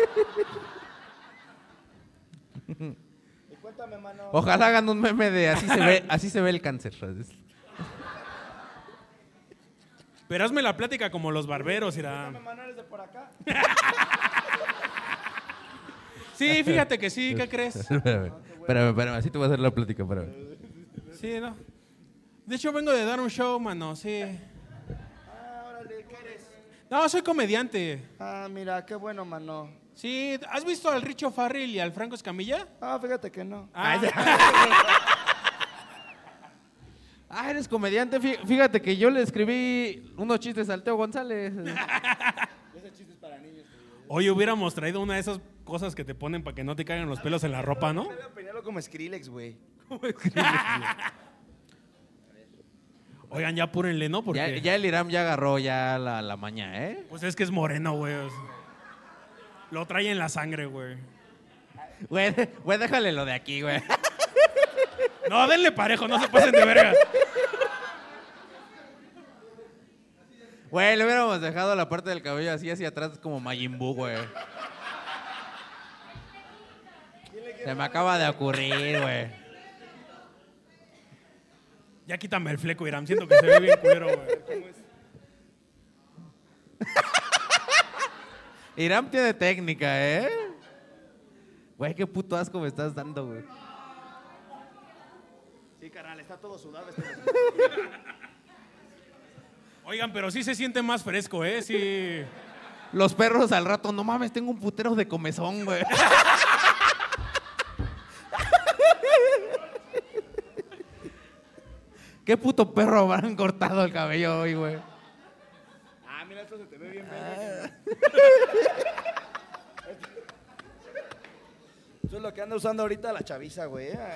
Y cuéntame, mano. Ojalá hagan un meme de así se ve, así se ve el cáncer. Pero hazme la plática como los barberos, Irán. Cuéntame, mano, ¿eres de por acá? Sí, fíjate que sí, ¿qué crees? Espérame, espérame, espérame, así te voy a hacer la plática, espérame. Sí, ¿no? De hecho, vengo de dar un show, mano, sí. Ah, órale, ¿qué eres? No, soy comediante. Ah, mira, qué bueno, mano. Sí, ¿has visto al Richo Farrell y al Franco Escamilla? Ah, fíjate que no. Ah, Ah, eres comediante. Fí- Fíjate que yo le escribí unos chistes al Teo González. Ese chiste es para niños. Oye, hubiéramos traído una de esas cosas que te ponen para que no te caigan los pelos en la ropa, ¿no? Debe peinarlo como Skrillex, güey. Oigan, ya apúrenle, ¿no? Porque Ya, ya el Iram ya agarró ya la, la maña, ¿eh? pues es que es moreno, güey. o sea, lo trae en la sangre, güey. Güey, güey, déjale lo de aquí, güey. No, denle parejo, no se pasen de verga. Güey, le hubiéramos dejado la parte del cabello así hacia atrás como Majin Buu, güey. Se me acaba de ocurrir, güey. Ya quítame el fleco, Irán. Siento que se ve bien culero, güey. Iram tiene técnica, ¿eh? Güey, qué puto asco me estás dando, güey. Sí, carnal, está todo sudado este. Oigan, pero sí se siente más fresco, ¿eh? Sí. Los perros al rato, no mames, tengo un putero de comezón, güey. ¿Qué puto perro habrán cortado el cabello hoy, güey? Ah, mira, esto se te ve bien verga. Eso es lo que anda usando ahorita la chaviza, güey. ¿eh?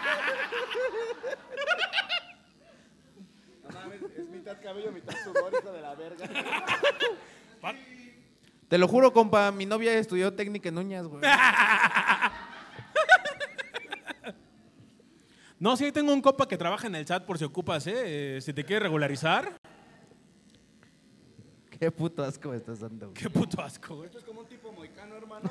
No mames, es mitad cabello, mitad sudor, hijo de la verga. Pa- Te lo juro, compa, mi novia estudió técnica en uñas, güey. No, sí, tengo un compa que trabaja en el S A T por si ocupas, ¿eh? Eh, Si te quiere regularizar. Qué puto asco me estás dando, güey. Qué puto asco, güey. Esto es como un tipo moicano, hermano.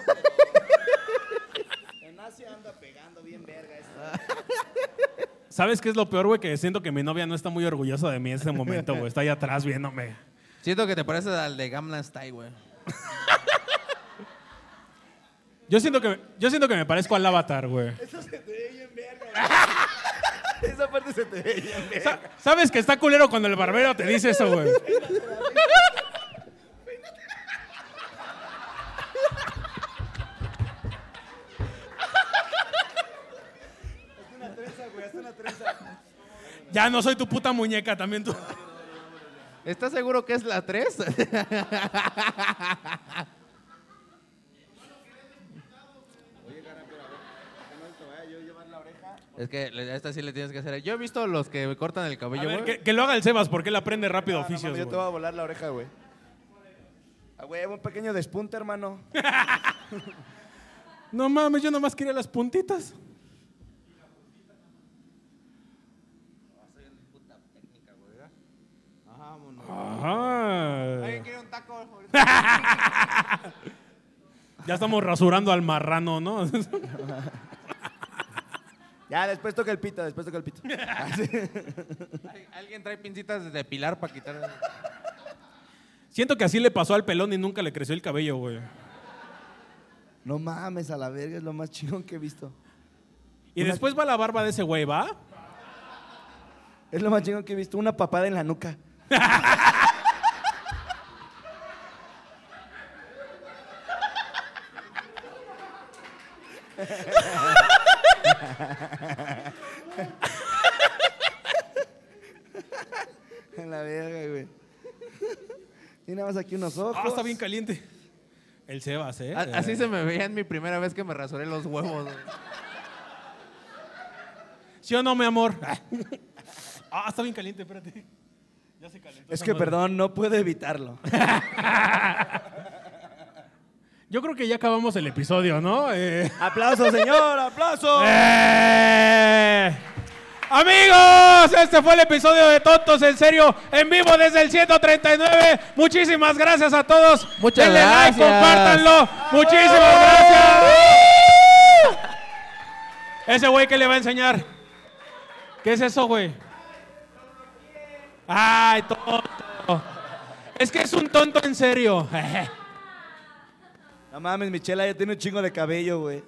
En Asia anda pegando bien verga esto. ¿Sabes qué es lo peor, güey? Que siento que mi novia no está muy orgullosa de mí en este momento, güey. Está ahí atrás viéndome. Siento que te pareces al de Gamla Style, güey. Yo siento que, yo siento que me parezco al Avatar, güey. Eso se te ve bien verga, güey. Esa parte se te ve bien verga. Sa- ¿Sabes que está culero cuando el barbero te dice eso, güey? Hazte una trenza, güey, hazte Ya no soy tu puta muñeca, también tú. ¿Estás seguro que es la tres? Es que le- a esta sí le tienes que hacer. Yo he visto los que cortan el A cabello, ver, güey. que, que lo haga el Sebas, porque él aprende rápido Ah, no oficios, mames, yo te güey. voy a volar la oreja, güey. Ah, güey, un pequeño despunte, hermano. No mames, yo nomás quería las puntitas. Ajá. quiere un taco? Ya estamos rasurando al marrano, ¿no? Ya, después toca el pito, después toca el pito. Ah, sí. Ay, ¿Alguien trae pincitas de depilar para quitar? Siento que así le pasó al pelón y nunca le creció el cabello, güey. No mames, a la verga, es lo más chingón que he visto. Y Una- después va la barba de ese güey, ¿va? Es lo más chingón que he visto, una papada en la nuca. En la verga, güey. Y nada más aquí unos ojos. Ah, está bien caliente. El Sebas, ¿eh? A- Así se me veía en mi primera vez que me rasuré los huevos. güey. ¿Sí o no, mi amor? Ah, está bien caliente, espérate. Ya se calentó. Es esa que madre. perdón, no puedo evitarlo. Yo creo que ya acabamos el episodio, ¿no? Eh... ¡Aplauso, señor! ¡Aplauso! ¡Eh! Amigos, este fue el episodio de Tontos en Serio, en vivo desde el ciento treinta y nueve. Muchísimas gracias a todos. Muchas Denle like, gracias. compártanlo. Muchísimas gracias. Ese güey que le va a enseñar. ¿Qué es eso, güey? Ay, tonto. Es que es un tonto en serio. No mames, Michela ya tiene un chingo de cabello, güey.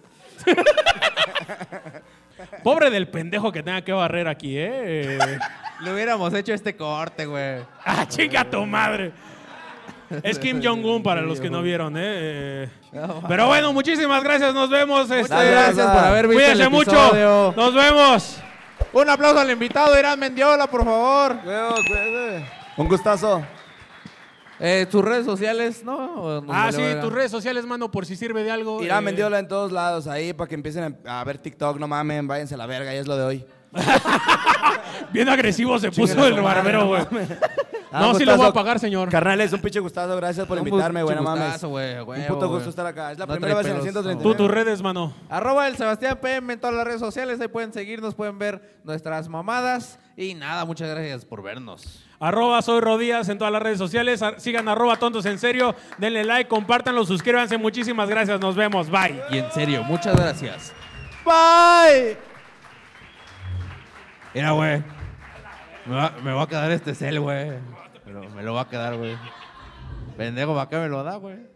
Pobre del pendejo que tenga que barrer aquí, ¿eh? Le hubiéramos hecho este corte, güey. ¡Ah, chinga tu madre! Es Kim Jong-un para los que no vieron, ¿eh? Pero bueno, muchísimas gracias, nos vemos. Este, Muchas gracias por haber visto Cuídense el mucho, episodio. nos vemos. Un aplauso al invitado, Irán Mendiola, por favor. Huevos, güey. Un gustazo. Eh, tus redes sociales, ¿no? ¿O nos Ah, vale sí, verga? tus redes sociales, mano, por si sirve de algo. Irán eh, Mendiola en todos lados ahí para que empiecen a, a ver TikTok. No mamen, váyanse a la verga, ya es lo de hoy. Bien agresivo se puso Chinguen a el su madre, barbero, no güey. mames. Ah, No, un sí lo voy a gustazo. pagar, señor. Carnales, un pinche gustazo, gracias por Un invitarme, güey, no pinche mames. gustazo, güey, Un huevo, puto güey. gusto estar acá. Es la No primera trae vez en el pelos, ciento treinta y Tú, nueve. tus redes, mano. Arroba el Sebastián P M en todas las redes sociales, ahí pueden seguirnos, pueden ver nuestras mamadas. Y nada, muchas gracias por vernos. Arroba soy Rodíaz en todas las redes sociales. Ar- Sigan arroba tontos en serio. Denle like, compártanlo, suscríbanse. Muchísimas gracias. Nos vemos. Bye. Y en serio, muchas gracias. Bye. Mira, güey. Me va, me va a quedar este cel, güey. Pero me lo va a quedar, güey. Pendejo, ¿para qué me lo da, güey?